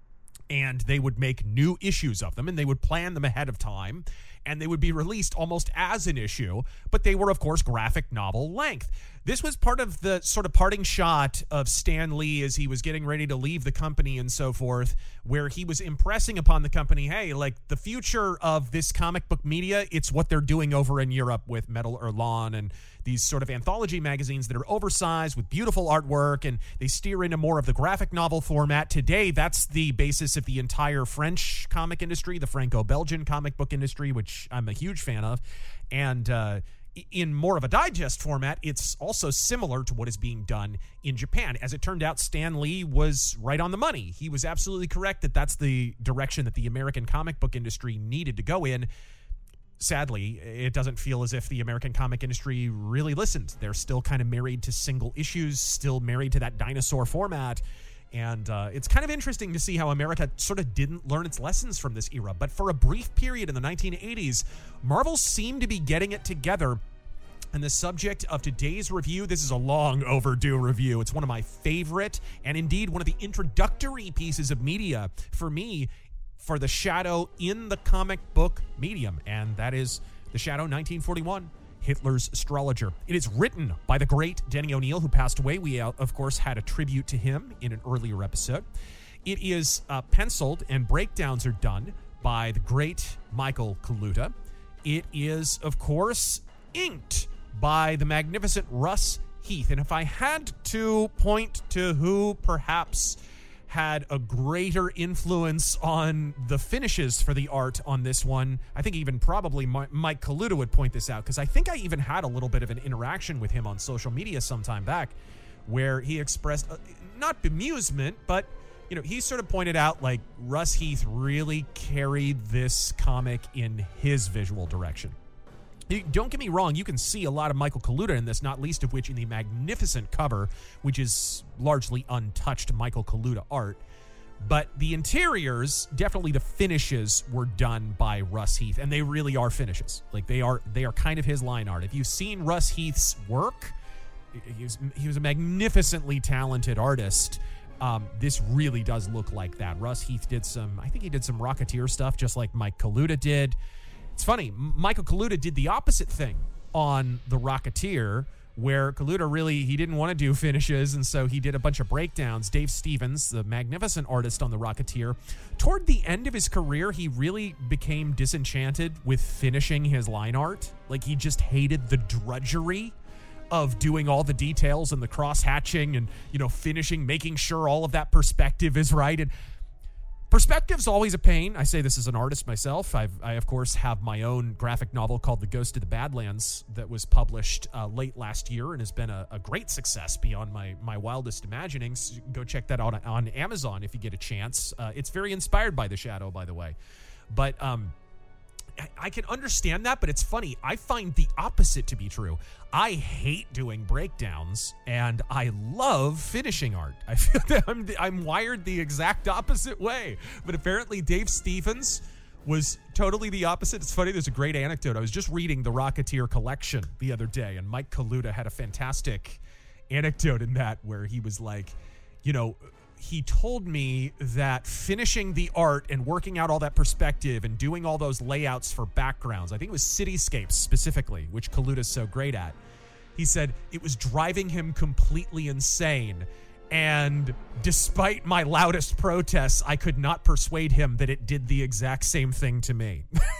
and they would make new issues of them, and they would plan them ahead of time, and they would be released almost as an issue, but they were, of course, graphic novel length. This was part of the sort of parting shot of Stan Lee as he was getting ready to leave the company and so forth, where he was impressing upon the company, hey, like, the future of this comic book media, it's what they're doing over in Europe with Metal Hurlant and these sort of anthology magazines that are oversized with beautiful artwork, and they steer into more of the graphic novel format. Today, that's the basis of the entire French comic industry, the Franco-Belgian comic book industry, which I'm a huge fan of. And uh, in more of a digest format, it's also similar to what is being done in Japan. As it turned out, Stan Lee was right on the money. He was absolutely correct that that's the direction that the American comic book industry needed to go in. Sadly, it doesn't feel as if the American comic industry really listened. They're still kind of married to single issues, still married to that dinosaur format. And uh, it's kind of interesting to see how America sort of didn't learn its lessons from this era. But for a brief period in the nineteen eighties, Marvel seemed to be getting it together. And the subject of today's review, this is a long overdue review. It's one of my favorite, and indeed one of the introductory pieces of media for me for the Shadow in the comic book medium. And that is The Shadow, nineteen forty-one. Hitler's Astrologer. It is written by the great Denny O'Neil, who passed away. We, uh, of course, had a tribute to him in an earlier episode. It is uh, penciled, and breakdowns are done by the great Michael Kaluta. It is, of course, inked by the magnificent Russ Heath. And if I had to point to who perhaps had a greater influence on the finishes for the art on this one, I think even probably Mike Kaluta would point this out, because I think I even had a little bit of an interaction with him on social media sometime back where he expressed, uh, not bemusement, but, you know, he sort of pointed out, like, Russ Heath really carried this comic in his visual direction. Don't get me wrong, you can see a lot of Michael Kaluta in this, not least of which in the magnificent cover, which is largely untouched Michael Kaluta art. But the interiors, definitely the finishes, were done by Russ Heath, and they really are finishes. Like, they are they are kind of his line art. If you've seen Russ Heath's work, he was, he was a magnificently talented artist. Um, this really does look like that. Russ Heath did some, I think he did some Rocketeer stuff, just like Mike Kaluta did. It's funny, Michael Kaluta did the opposite thing on The Rocketeer, where Kaluta really, he didn't want to do finishes, and so he did a bunch of breakdowns. Dave Stevens, the magnificent artist on The Rocketeer, toward the end of his career, he really became disenchanted with finishing his line art. Like, he just hated the drudgery of doing all the details and the cross-hatching and, you know, finishing, making sure all of that perspective is right. And perspective's always a pain. I say this as an artist myself. I've, I, of course, have my own graphic novel called The Ghost of the Badlands that was published uh, late last year and has been a, a great success beyond my, my wildest imaginings. Go check that out on, on Amazon if you get a chance. Uh, it's very inspired by The Shadow, by the way. But um, I, I can understand that, but it's funny. I find the opposite to be true. I hate doing breakdowns, and I love finishing art. I feel that I'm, I'm wired the exact opposite way. But apparently Dave Stevens was totally the opposite. It's funny, there's a great anecdote. I was just reading the Rocketeer collection the other day, and Mike Kaluta had a fantastic anecdote in that where he was like, you know, he told me that finishing the art and working out all that perspective and doing all those layouts for backgrounds, I think it was cityscapes specifically, which Kaluda's so great at, he said it was driving him completely insane. And despite my loudest protests, I could not persuade him that it did the exact same thing to me.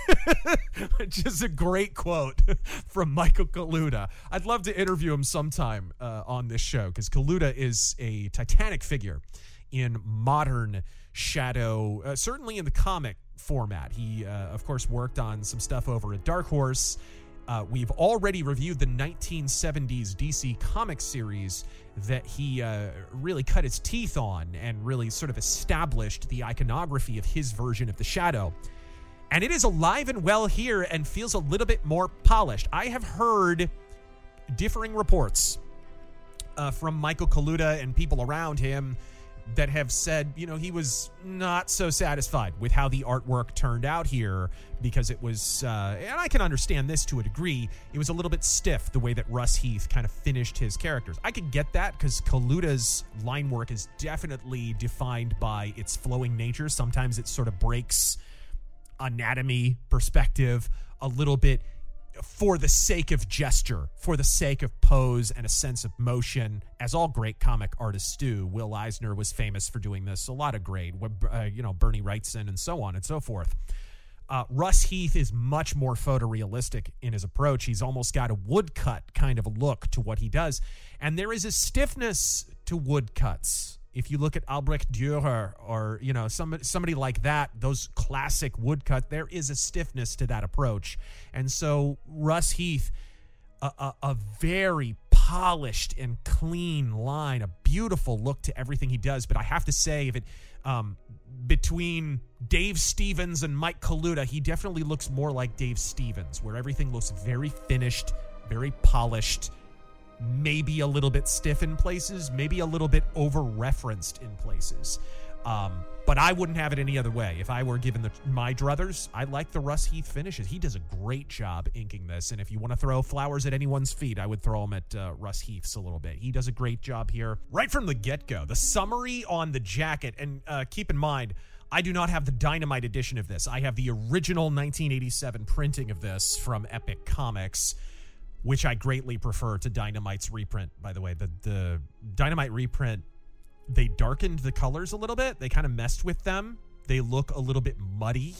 Which is a great quote from Michael Kaluda. I'd love to interview him sometime uh, on this show, because Kaluda is a titanic figure in modern Shadow, uh, certainly in the comic format. He, uh, of course, worked on some stuff over at Dark Horse. Uh, we've already reviewed the nineteen seventies D C comic series that he uh, really cut his teeth on and really sort of established the iconography of his version of the Shadow. And it is alive and well here and feels a little bit more polished. I have heard differing reports uh, from Michael Kaluda and people around him that have said, you know, he was not so satisfied with how the artwork turned out here, because it was, uh, and I can understand this to a degree, it was a little bit stiff the way that Russ Heath kind of finished his characters. I could get that, because Kaluda's line work is definitely defined by its flowing nature. Sometimes it sort of breaks anatomy perspective a little bit for the sake of gesture, for the sake of pose and a sense of motion, as all great comic artists do. Will Eisner was famous for doing this. A lot of great, uh, you know, Bernie Wrightson and so on and so forth. Uh, Russ Heath is much more photorealistic in his approach. He's almost got a woodcut kind of look to what he does. And there is a stiffness to woodcuts. If you look at Albrecht Dürer or, you know, somebody, somebody like that, those classic woodcut, there is a stiffness to that approach. And so Russ Heath, a, a, a very polished and clean line, a beautiful look to everything he does. But I have to say, if it um, between Dave Stevens and Mike Kaluda, he definitely looks more like Dave Stevens, where everything looks very finished, very polished, maybe a little bit stiff in places, maybe a little bit over-referenced in places. Um, but I wouldn't have it any other way. If I were given the, my druthers, I like the Russ Heath finishes. He does a great job inking this, and if you want to throw flowers at anyone's feet, I would throw them at uh, Russ Heath's a little bit. He does a great job here. Right from the get-go, the summary on the jacket, and uh, keep in mind, I do not have the Dynamite edition of this. I have the original nineteen eighty-seven printing of this from Epic Comics, which I greatly prefer to Dynamite's reprint, by the way. The the Dynamite reprint, they darkened the colors a little bit. They kind of messed with them. They look a little bit muddy.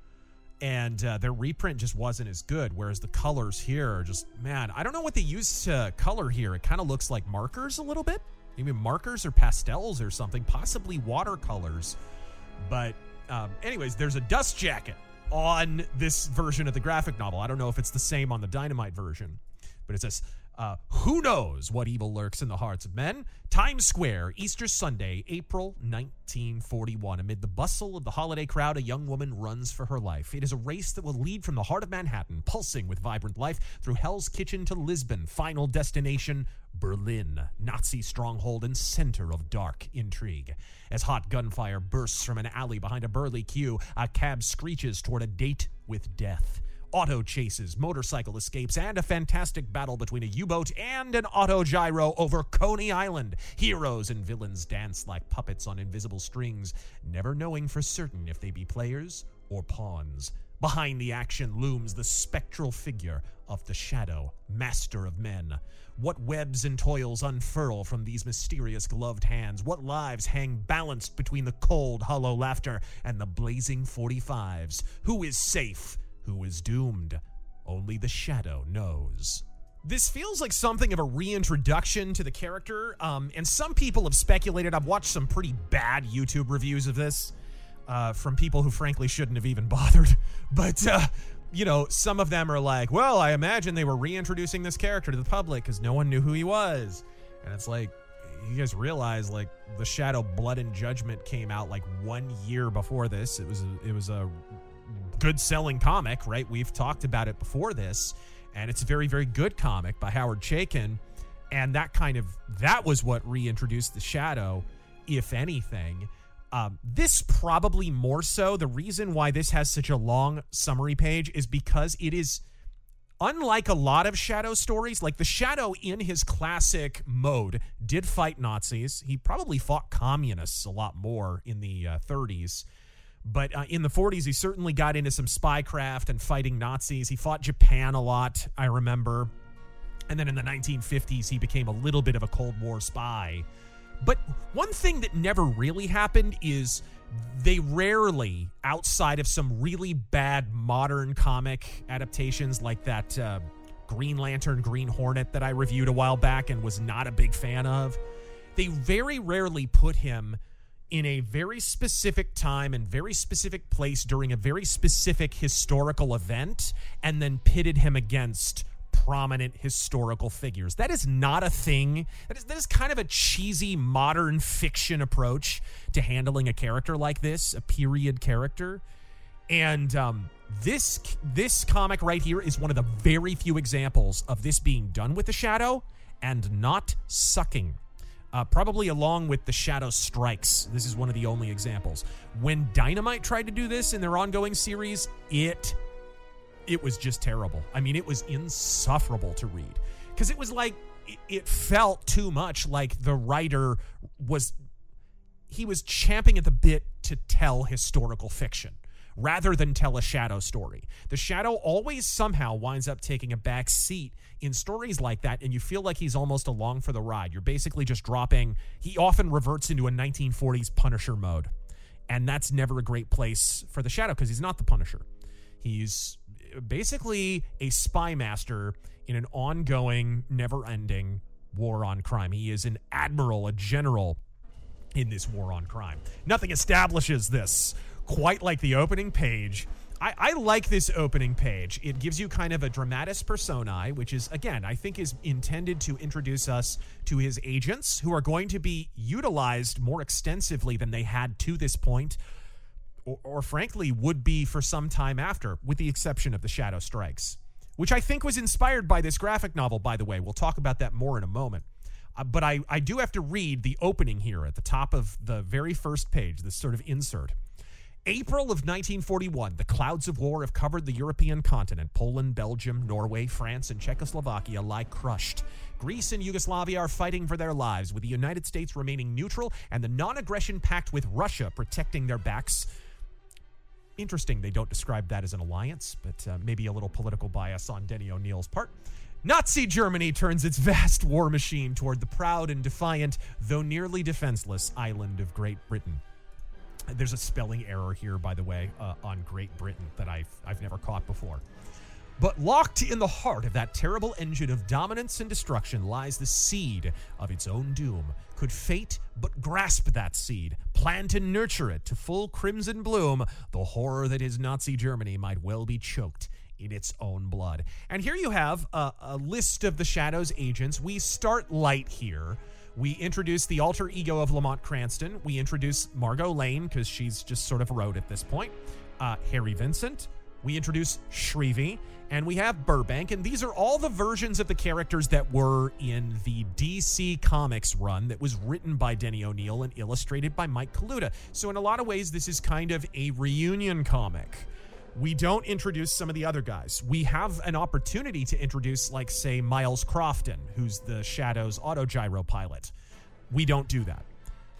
And uh, their reprint just wasn't as good, whereas the colors here are just, man, I don't know what they use to color here. It kind of looks like markers a little bit. Maybe markers or pastels or something, possibly watercolors. But um, anyways, there's a dust jacket on this version of the graphic novel. I don't know if it's the same on the Dynamite version, but it says, uh, who knows what evil lurks in the hearts of men? Times Square, Easter Sunday, April nineteen forty-one. Amid the bustle of the holiday crowd, a young woman runs for her life. It is a race that will lead from the heart of Manhattan, pulsing with vibrant life, through Hell's Kitchen to Lisbon. Final destination, Berlin, Nazi stronghold and center of dark intrigue. As hot gunfire bursts from an alley behind a burly queue, a cab screeches toward a date with death. Auto chases, motorcycle escapes, and a fantastic battle between a U-boat and an auto-gyro over Coney Island. Heroes and villains dance like puppets on invisible strings, never knowing for certain if they be players or pawns. Behind the action looms the spectral figure of the Shadow, master of men. What webs and toils unfurl from these mysterious gloved hands? What lives hang balanced between the cold, hollow laughter and the blazing forty-fives? Who is safe? Who is doomed? Only the Shadow knows. This feels like something of a reintroduction to the character, um, and some people have speculated. I've watched some pretty bad YouTube reviews of this uh, from people who frankly shouldn't have even bothered. But, uh, you know, some of them are like, well, I imagine they were reintroducing this character to the public because no one knew who he was. And it's like, you guys realize, like, the Shadow Blood and Judgment came out like one year before this. It was a, it was a good selling comic, right? We've talked about it before this, and it's a very, very good comic by Howard Chaykin. And that kind of, that was what reintroduced the Shadow, if anything. Um, this probably more so. The reason why this has such a long summary page is because it is unlike a lot of Shadow stories, like the Shadow in his classic mode did fight Nazis. He probably fought communists a lot more in the uh, thirties. But uh, in the forties, he certainly got into some spycraft and fighting Nazis. He fought Japan a lot, I remember. And then in the nineteen fifties, he became a little bit of a Cold War spy. But one thing that never really happened is they rarely, outside of some really bad modern comic adaptations like that uh, Green Lantern, Green Hornet that I reviewed a while back and was not a big fan of, they very rarely put him in a very specific time and very specific place during a very specific historical event and then pitted him against prominent historical figures. That is not a thing. That is, that is kind of a cheesy modern fiction approach to handling a character like this, a period character. And um, this this comic right here is one of the very few examples of this being done with the Shadow and not sucking. Uh, probably along with the Shadow Strikes. This is one of the only examples. When Dynamite tried to do this in their ongoing series, it it was just terrible. I mean, it was insufferable to read. Because it was like, it, it felt too much like the writer was, he was champing at the bit to tell historical fiction rather than tell a Shadow story. The Shadow always somehow winds up taking a back seat in stories like that, and you feel like he's almost along for the ride. You're basically just dropping, he often reverts into a nineteen forties Punisher mode, and that's never a great place for the Shadow because he's not the Punisher. He's basically a spy master in an ongoing, never-ending war on crime. He is an admiral, a general in this war on crime. Nothing establishes this quite like the opening page. I, I like this opening page. It gives you kind of a dramatis personae, which is, again, I think is intended to introduce us to his agents, who are going to be utilized more extensively than they had to this point, or, or frankly, would be for some time after, with the exception of the Shadow Strikes, which I think was inspired by this graphic novel, by the way. We'll talk about that more in a moment. Uh, but I, I do have to read the opening here at the top of the very first page, this sort of insert. April of nineteen forty-one, the clouds of war have covered the European continent. Poland, Belgium, Norway, France, and Czechoslovakia lie crushed. Greece and Yugoslavia are fighting for their lives, with the United States remaining neutral and the non-aggression pact with Russia protecting their backs. Interesting they don't describe that as an alliance, but uh, maybe a little political bias on Denny O'Neil's part. Nazi Germany turns its vast war machine toward the proud and defiant, though nearly defenseless, island of Great Britain. There's a spelling error here, by the way, uh, on Great Britain that I've, I've never caught before. But locked in the heart of that terrible engine of dominance and destruction lies the seed of its own doom. Could fate but grasp that seed, plan to nurture it to full crimson bloom, the horror that is Nazi Germany might well be choked in its own blood. And here you have a, a list of the Shadow's agents. We start light here. We introduce the alter ego of Lamont Cranston. We introduce Margot Lane, because she's just sort of road at this point. Uh, Harry Vincent. We introduce Shrevey. And we have Burbank. And these are all the versions of the characters that were in the D C Comics run that was written by Denny O'Neil and illustrated by Mike Kaluta. So in a lot of ways, this is kind of a reunion comic. We don't introduce some of the other guys. We have an opportunity to introduce, like, say, Miles Crofton, who's the Shadow's autogyro pilot. We don't do that.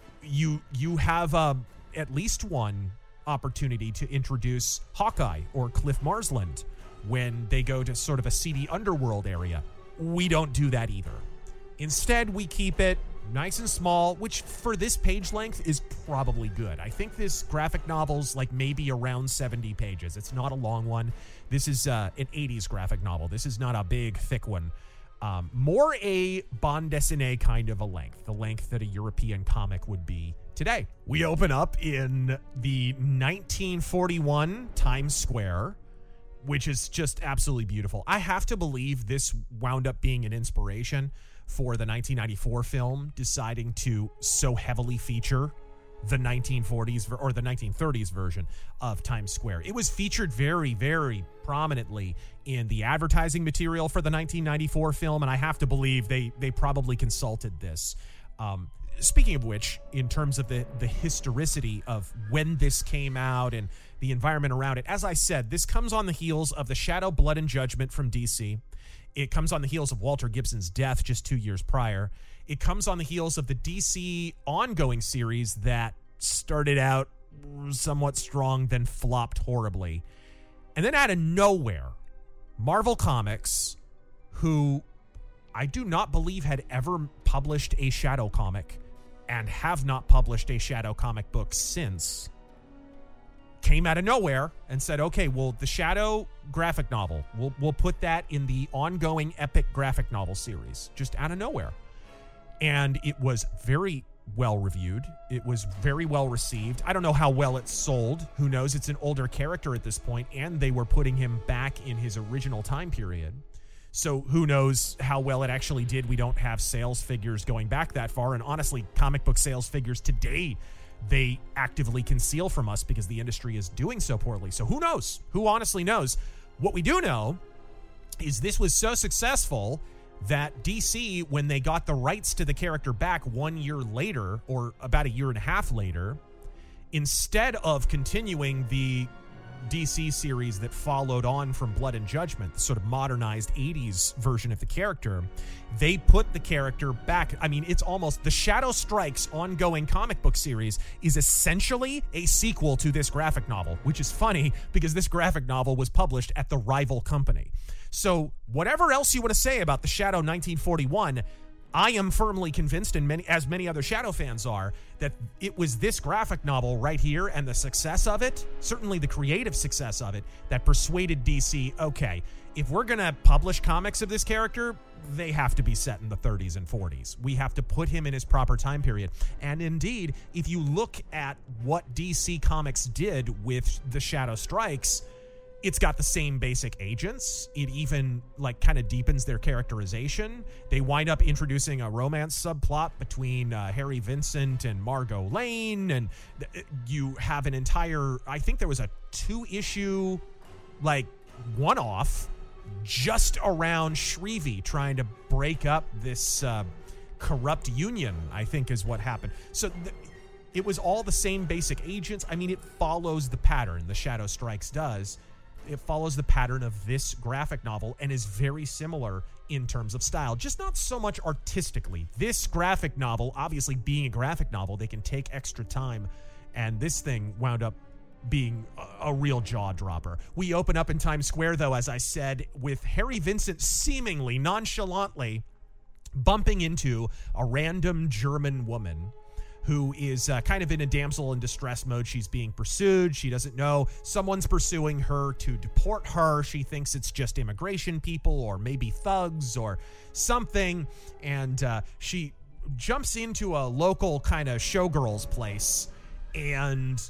You you have uh, at least one opportunity to introduce Hawkeye or Cliff Marsland when they go to sort of a seedy underworld area. We don't do that either. Instead, we keep it nice and small, which for this page length is probably good. I think this graphic novel's like maybe around seventy pages. It's not a long one. This is uh, an eighties graphic novel. This is not a big, thick one. Um, more a bande dessinée kind of a length, the length that a European comic would be today. We open up in the nineteen forty-one Times Square, which is just absolutely beautiful. I have to believe this wound up being an inspiration for the nineteen ninety-four film, deciding to so heavily feature the nineteen forties or the nineteen thirties version of Times Square. It was featured very, very prominently in the advertising material for the nineteen ninety-four film, and I have to believe they they probably consulted this. Um, speaking of which, in terms of the, the historicity of when this came out and the environment around it, as I said, this comes on the heels of the Shadow, Blood, and Judgment from D C. It comes on the heels of Walter Gibson's death just two years prior. It comes on the heels of the D C ongoing series that started out somewhat strong, then flopped horribly. And then out of nowhere, Marvel Comics, who I do not believe had ever published a Shadow comic and have not published a Shadow comic book since, came out of nowhere and said, okay, well, the Shadow graphic novel, we'll, we'll put that in the ongoing epic graphic novel series, just out of nowhere. And it was very well reviewed. It was very well received. I don't know how well it sold. Who knows? It's an older character at this point, and they were putting him back in his original time period. So who knows how well it actually did. We don't have sales figures going back that far. And honestly, comic book sales figures today, they actively conceal from us because the industry is doing so poorly. So who knows? Who honestly knows? What we do know is this was so successful that D C, when they got the rights to the character back one year later, or about a year and a half later, instead of continuing the D C series that followed on from Blood and Judgment, the sort of modernized eighties version of the character, they put the character back. I mean, it's almost the Shadow Strikes ongoing comic book series is essentially a sequel to this graphic novel, which is funny because this graphic novel was published at the rival company. So whatever else you want to say about the Shadow nineteen forty-one, I am firmly convinced, and many, as many other Shadow fans are, that it was this graphic novel right here and the success of it, certainly the creative success of it, that persuaded D C, okay, if we're going to publish comics of this character, they have to be set in the thirties and forties. We have to put him in his proper time period. And indeed, if you look at what D C Comics did with the Shadow Strikes, it's got the same basic agents. It even like kind of deepens their characterization. They wind up introducing a romance subplot between uh, Harry Vincent and Margot Lane, and th- you have an entire, I think there was a two issue like one-off just around Shrevey trying to break up this uh, corrupt union, I think is what happened. So th- it was all the same basic agents. I mean, it follows the pattern the Shadow Strikes does. It follows the pattern of this graphic novel and is very similar in terms of style, just not so much artistically. This graphic novel, obviously being a graphic novel, they can take extra time, and this thing wound up being a, a real jaw-dropper. We open up in Times Square, though, as I said, with Harry Vincent seemingly nonchalantly bumping into a random German woman who is uh, kind of in a damsel in distress mode. She's being pursued. She doesn't know. Someone's pursuing her to deport her. She thinks it's just immigration people or maybe thugs or something. And uh, she jumps into a local kind of showgirls place, and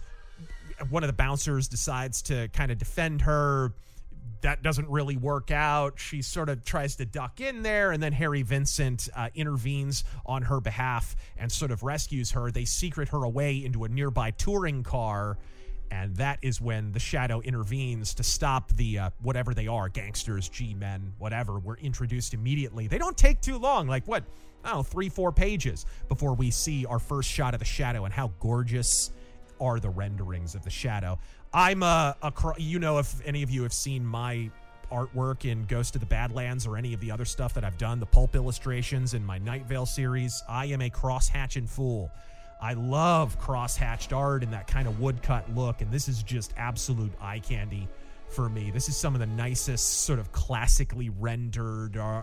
one of the bouncers decides to kind of defend her. That doesn't really work out. She sort of tries to duck in there, and then Harry Vincent uh, intervenes on her behalf and sort of rescues her. They secret her away into a nearby touring car, and that is when the Shadow intervenes to stop the, uh, whatever they are, gangsters, G-men, whatever, were introduced immediately. They don't take too long, like what, I don't know, three, four pages before we see our first shot of the Shadow, and how gorgeous are the renderings of the Shadow. I'm a, a, you know, if any of you have seen my artwork in Ghost of the Badlands or any of the other stuff that I've done, the pulp illustrations in my Night Vale series, I am a cross-hatching fool. I love cross-hatched art and that kind of woodcut look, and this is just absolute eye candy for me. This is some of the nicest sort of classically rendered, uh,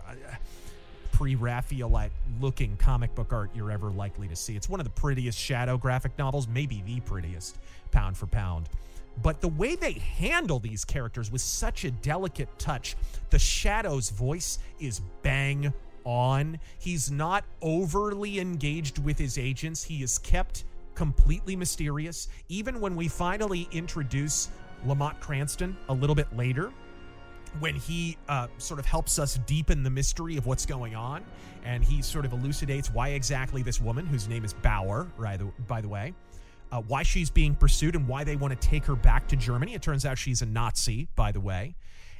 pre-Raphaelite looking comic book art you're ever likely to see. It's one of the prettiest Shadow graphic novels, maybe the prettiest, pound for pound. But the way they handle these characters with such a delicate touch, the Shadow's voice is bang on. He's not overly engaged with his agents. He is kept completely mysterious. Even when we finally introduce Lamont Cranston a little bit later, when he uh, sort of helps us deepen the mystery of what's going on, and he sort of elucidates why exactly this woman, whose name is Bauer, right, by the way, Uh, why she's being pursued and why they want to take her back to Germany. It turns out she's a Nazi, by the way.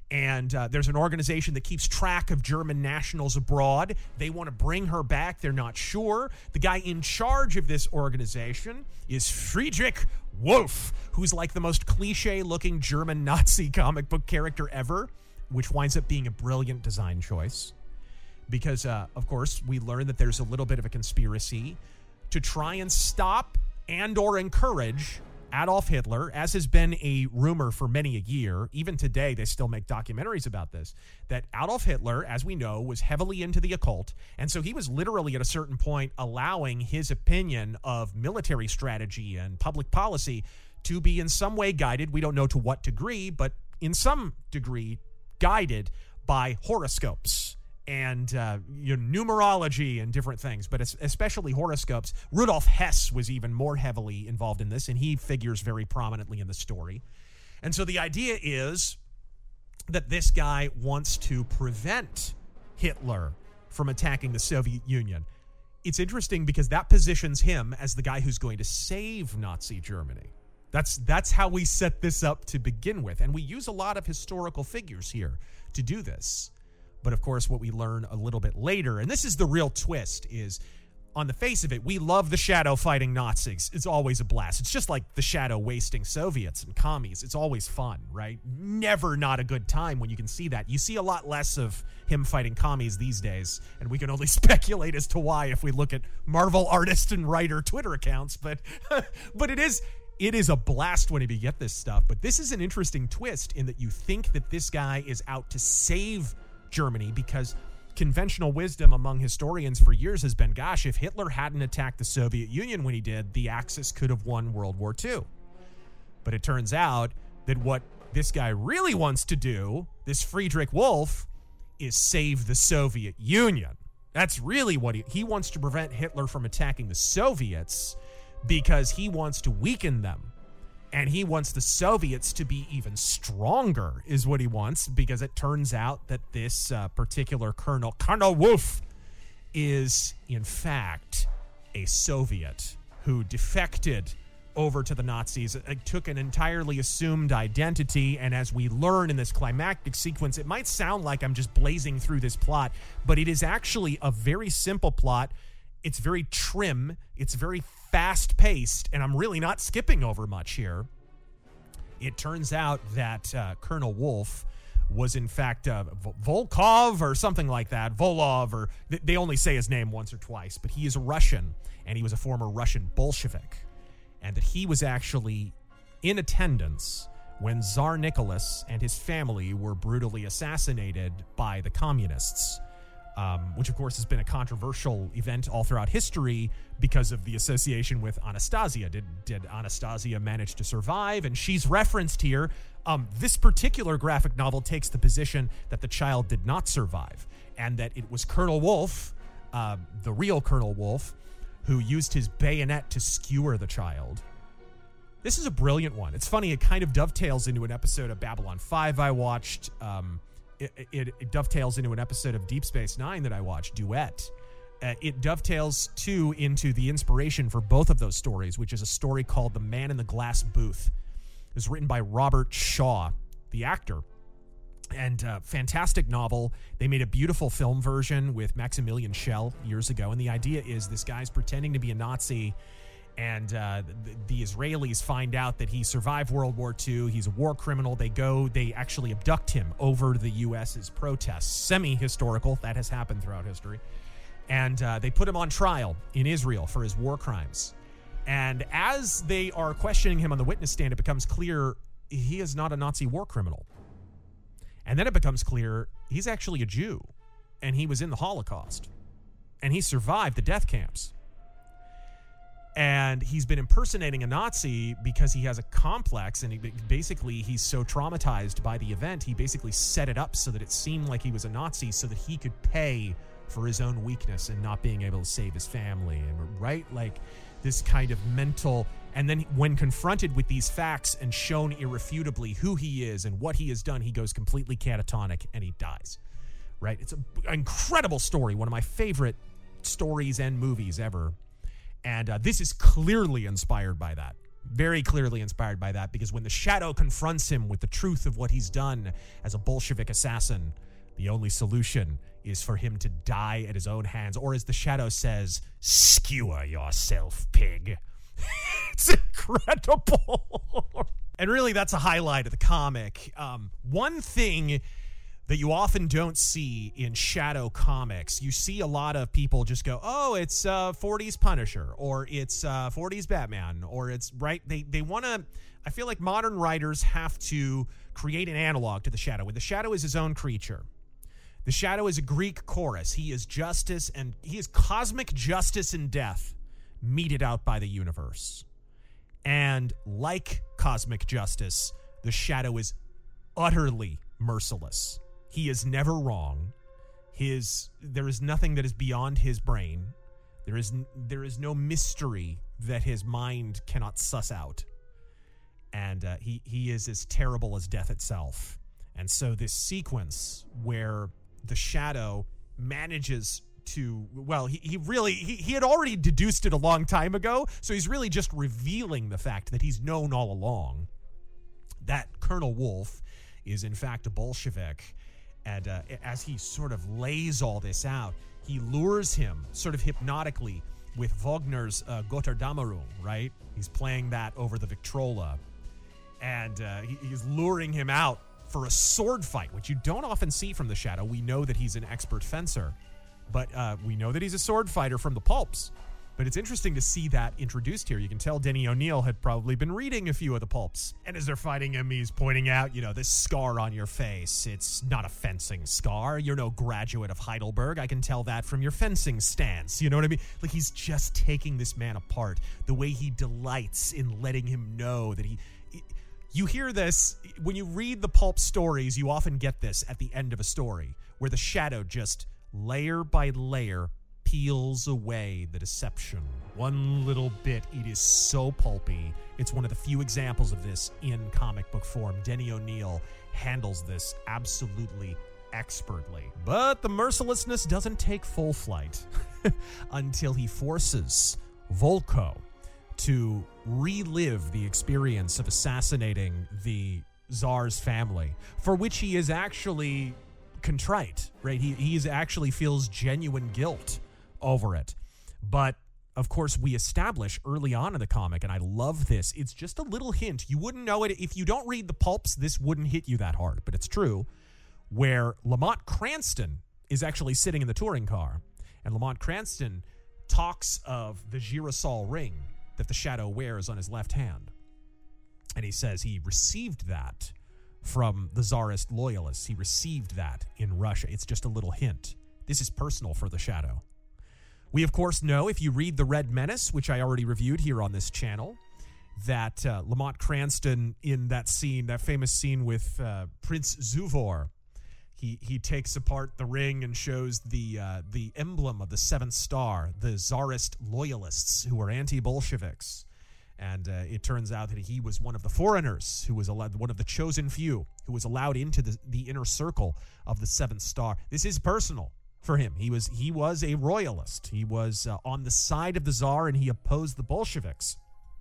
And uh, there's an organization that keeps track of German nationals abroad. They want to bring her back. They're not sure. The guy in charge of this organization is Friedrich Wolf, who's like the most cliche-looking German Nazi comic book character ever, which winds up being a brilliant design choice. Because, uh, of course, we learn that there's a little bit of a conspiracy to try and stop and or encourage Adolf Hitler, as has been a rumor for many a year. Even today, they still make documentaries about this, that Adolf Hitler, as we know, was heavily into the occult. And so he was literally at a certain point allowing his opinion of military strategy and public policy to be in some way guided. We don't know to what degree, but in some degree guided by horoscopes and uh, you know, numerology and different things, but especially horoscopes. Rudolf Hess was even more heavily involved in this, and he figures very prominently in the story. And so the idea is that this guy wants to prevent Hitler from attacking the Soviet Union. It's interesting because that positions him as the guy who's going to save Nazi Germany. That's, that's how we set this up to begin with, and we use a lot of historical figures here to do this. But, of course, what we learn a little bit later, and this is the real twist, is on the face of it, we love the Shadow fighting Nazis. It's always a blast. It's just like the Shadow wasting Soviets and commies. It's always fun, right? Never not a good time when you can see that. You see a lot less of him fighting commies these days, and we can only speculate as to why if we look at Marvel artist and writer Twitter accounts. But, but it is... It is a blast when you get this stuff. But this is an interesting twist in that you think that this guy is out to save Germany, because conventional wisdom among historians for years has been, gosh, if Hitler hadn't attacked the Soviet Union when he did, the Axis could have won World War Two. But it turns out that what this guy really wants to do, this Friedrich Wolf, is save the Soviet Union. That's really what he, he wants to prevent Hitler from attacking the Soviets, because he wants to weaken them. And he wants the Soviets to be even stronger, is what he wants, because it turns out that this uh, particular Colonel, Colonel Wolf, is, in fact, a Soviet who defected over to the Nazis, uh, took an entirely assumed identity, and as we learn in this climactic sequence, it might sound like I'm just blazing through this plot, but it is actually a very simple plot. It's very trim, it's very fast-paced, and I'm really not skipping over much here. It turns out that uh, Colonel Wolf was, in fact, uh, Volkov or something like that, Volov, or th- they only say his name once or twice, but he is a Russian, and he was a former Russian Bolshevik, and that he was actually in attendance when Tsar Nicholas and his family were brutally assassinated by the communists. Um, which, of course, has been a controversial event all throughout history because of the association with Anastasia. Did did Anastasia manage to survive? And she's referenced here. Um, this particular graphic novel takes the position that the child did not survive, and that it was Colonel Wolf, uh, the real Colonel Wolf, who used his bayonet to skewer the child. This is a brilliant one. It's funny, it kind of dovetails into an episode of Babylon five I watched. Um, It, it, it dovetails into an episode of Deep Space Nine that I watched, Duet. Uh, it dovetails, too, into the inspiration for both of those stories, which is a story called The Man in the Glass Booth. It was written by Robert Shaw, the actor. And uh, fantastic novel. They made a beautiful film version with Maximilian Schell years ago. And the idea is this guy's pretending to be a Nazi, and uh, the, the Israelis find out that he survived World War Two. He's a war criminal. They go, they actually abduct him over the U S's protests. Semi-historical. That has happened throughout history. And uh, they put him on trial in Israel for his war crimes. And as they are questioning him on the witness stand, it becomes clear he is not a Nazi war criminal. And then it becomes clear he's actually a Jew. And he was in the Holocaust. And he survived the death camps. And he's been impersonating a Nazi because he has a complex, and he basically he's so traumatized by the event, he basically set it up so that it seemed like he was a Nazi so that he could pay for his own weakness and not being able to save his family, and right? Like this kind of mental, and then when confronted with these facts and shown irrefutably who he is and what he has done, he goes completely catatonic and he dies, right? It's an incredible story, one of my favorite stories and movies ever. And uh, this is clearly inspired by that. Very clearly inspired by that, because when the Shadow confronts him with the truth of what he's done as a Bolshevik assassin, the only solution is for him to die at his own hands, or as the Shadow says, skewer yourself, pig. It's incredible. And really, that's a highlight of the comic. Um, one thing that you often don't see in Shadow comics, you see a lot of people just go, oh, it's uh, forties Punisher, or it's uh, forties Batman, or it's, right, they, they want to, I feel like modern writers have to create an analog to the Shadow, where the Shadow is his own creature. The Shadow is a Greek chorus. He is justice, and he is cosmic justice and death meted out by the universe. And like cosmic justice, the Shadow is utterly merciless. He is never wrong. His there is nothing that is beyond his brain. There is there is no mystery that his mind cannot suss out. And uh, he he is as terrible as death itself. And so this sequence where the Shadow manages to, well, he, he really, he, he had already deduced it a long time ago, so he's really just revealing the fact that he's known all along that Colonel Wolf is in fact a Bolshevik. And uh, as he sort of lays all this out, he lures him sort of hypnotically with Wagner's uh, Götterdämmerung, right? He's playing that over the Victrola. And uh, he, he's luring him out for a sword fight, which you don't often see from the Shadow. We know that he's an expert fencer, but uh, we know that he's a sword fighter from the pulps. But it's interesting to see that introduced here. You can tell Denny O'Neil had probably been reading a few of the pulps. And as they're fighting him, he's pointing out, you know, this scar on your face. It's not a fencing scar. You're no graduate of Heidelberg. I can tell that from your fencing stance. You know what I mean? Like, he's just taking this man apart. The way he delights in letting him know that he... You hear this, when you read the pulp stories, you often get this at the end of a story, where the Shadow just, layer by layer, peels away the deception. One little bit. It is so pulpy. It's one of the few examples of this in comic book form. Denny O'Neil handles this absolutely expertly. But the mercilessness doesn't take full flight until he forces Volko to relive the experience of assassinating the Tsar's family, for which he is actually contrite, right? He, he is actually feels genuine guilt over it. But of course, we establish early on in the comic, and I love this, it's just a little hint. You wouldn't know it if you don't read the pulps. This wouldn't hit you that hard, but it's true, where Lamont Cranston is actually sitting in the touring car, and Lamont Cranston talks of the girasol ring that the Shadow wears on his left hand, and he says he received that from the Tsarist loyalists. He received that in Russia. It's just a little hint. This is personal for the Shadow. We, of course, know, if you read The Red Menace, which I already reviewed here on this channel, that uh, Lamont Cranston, in that scene, that famous scene with uh, Prince Zuvor, he he takes apart the ring and shows the uh, the emblem of the Seventh Star, the Tsarist loyalists who were anti-Bolsheviks. And uh, it turns out that he was one of the foreigners who was allowed, one of the chosen few who was allowed into the, the inner circle of the Seventh Star. This is personal for him. He was he was a royalist. He was uh, on the side of the Tsar, and he opposed the Bolsheviks.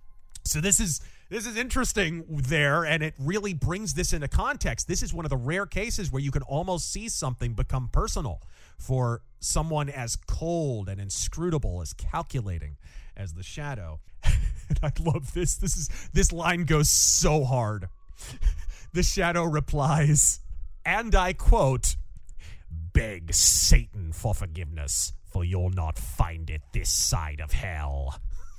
So this is this is interesting there, and it really brings this into context. This is one of the rare cases where you can almost see something become personal for someone as cold and inscrutable, as calculating as the Shadow. And I love this. This is this line goes so hard. The Shadow replies, and I quote, "Beg Satan for forgiveness, for you'll not find it this side of hell."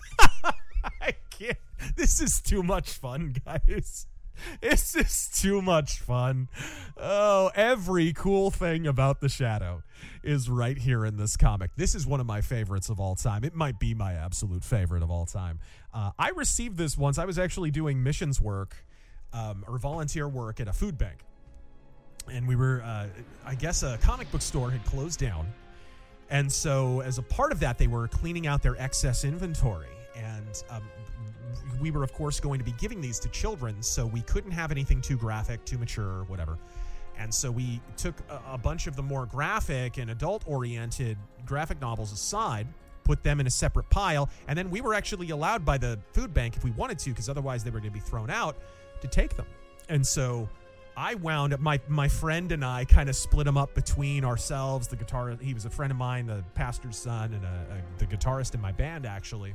I can't. This is too much fun, guys. This is too much fun. Oh, every cool thing about the Shadow is right here in this comic. This is one of my favorites of all time. It might be my absolute favorite of all time. Uh, I received this once. I was actually doing missions work um, or volunteer work at a food bank. And we were, uh, I guess a comic book store had closed down. And so as a part of that, they were cleaning out their excess inventory. And um, we were, of course, going to be giving these to children, so we couldn't have anything too graphic, too mature, whatever. And so we took a, a bunch of the more graphic and adult-oriented graphic novels aside, put them in a separate pile, and then we were actually allowed by the food bank if we wanted to, because otherwise they were going to be thrown out, to take them. And so I wound up, my my friend and I kind of split them up between ourselves. The guitar, he was a friend of mine, the pastor's son, and a, a, the guitarist in my band, actually.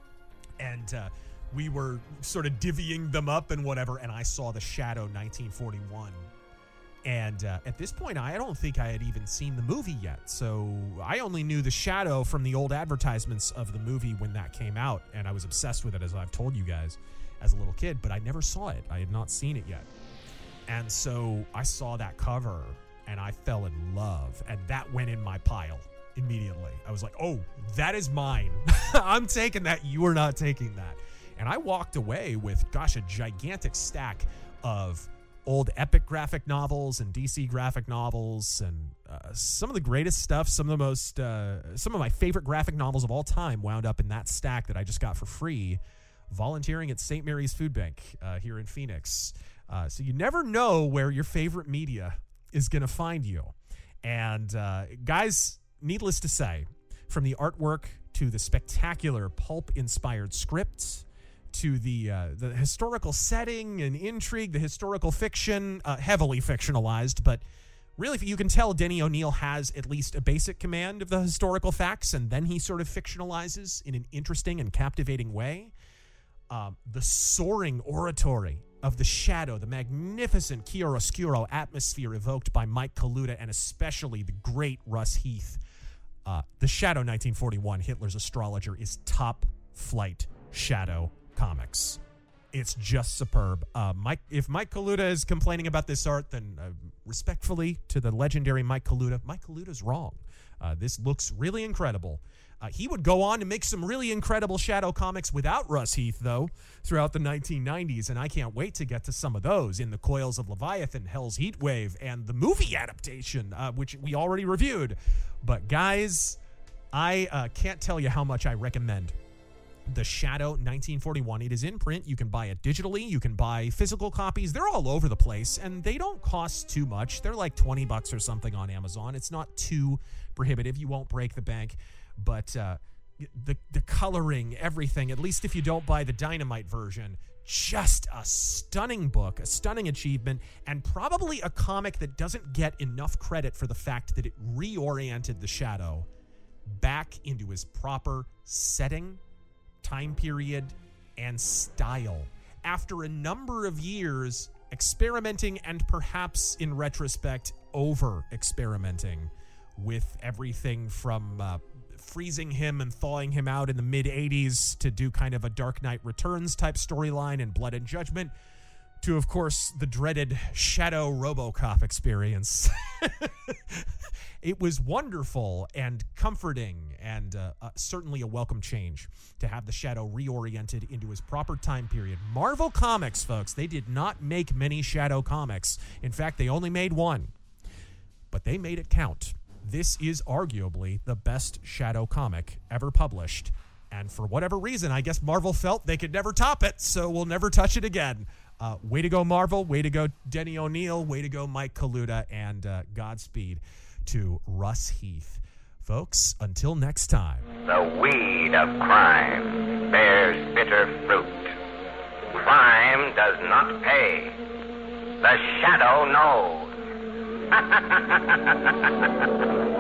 And uh, we were sort of divvying them up and whatever, and I saw The Shadow nineteen forty-one. And uh, at this point, I don't think I had even seen the movie yet. So I only knew The Shadow from the old advertisements of the movie when that came out, and I was obsessed with it, as I've told you guys, as a little kid, but I never saw it. I had not seen it yet. And so I saw that cover, and I fell in love, and that went in my pile immediately. I was like, oh, that is mine. I'm taking that. You are not taking that. And I walked away with, gosh, a gigantic stack of old Epic graphic novels and D C graphic novels, and uh, some of the greatest stuff, some of the most, uh, some of my favorite graphic novels of all time wound up in that stack that I just got for free, volunteering at Saint Mary's Food Bank uh, here in Phoenix. Uh, so you never know where your favorite media is going to find you. And uh, guys, needless to say, from the artwork to the spectacular pulp-inspired scripts, to the uh, the historical setting and intrigue, the historical fiction, uh, heavily fictionalized, but really you can tell Denny O'Neil has at least a basic command of the historical facts, and then he sort of fictionalizes in an interesting and captivating way. Um, the soaring oratory of The Shadow, the magnificent chiaroscuro atmosphere evoked by Mike Kaluta, and especially the great Russ Heath. Uh, The Shadow nineteen forty-one, Hitler's Astrologer, is top-flight Shadow comics. It's just superb. Uh, Mike, if Mike Kaluta is complaining about this art, then uh, respectfully to the legendary Mike Kaluta, Mike Kaluta's wrong. Uh, this looks really incredible. Uh, he would go on to make some really incredible Shadow comics without Russ Heath, though, throughout the nineteen nineties, and I can't wait to get to some of those in The Coils of Leviathan, Hell's Heatwave, and the movie adaptation, uh, which we already reviewed. But guys, I uh, can't tell you how much I recommend The Shadow nineteen forty-one. It is in print. You can buy it digitally. You can buy physical copies. They're all over the place, and they don't cost too much. They're like twenty bucks or something on Amazon. It's not too prohibitive. You won't break the bank. But uh, the the coloring, everything, at least if you don't buy the Dynamite version, just a stunning book, a stunning achievement, and probably a comic that doesn't get enough credit for the fact that it reoriented The Shadow back into his proper setting, time period, and style. After a number of years experimenting and perhaps, in retrospect, over-experimenting with everything from uh, freezing him and thawing him out in the mid-eighties to do kind of a Dark Knight Returns type storyline and Blood and Judgment, to, of course, the dreaded Shadow RoboCop experience. It was wonderful and comforting, and uh, uh, certainly a welcome change to have the Shadow reoriented into his proper time period. Marvel Comics, folks, they did not make many Shadow comics. In fact, they only made one. But they made it count. This is arguably the best Shadow comic ever published. And for whatever reason, I guess Marvel felt they could never top it, so we'll never touch it again. Uh, way to go, Marvel. Way to go, Denny O'Neil. Way to go, Mike Kaluta. And uh, Godspeed to Russ Heath. Folks, until next time. The weed of crime bears bitter fruit. Crime does not pay. The Shadow knows.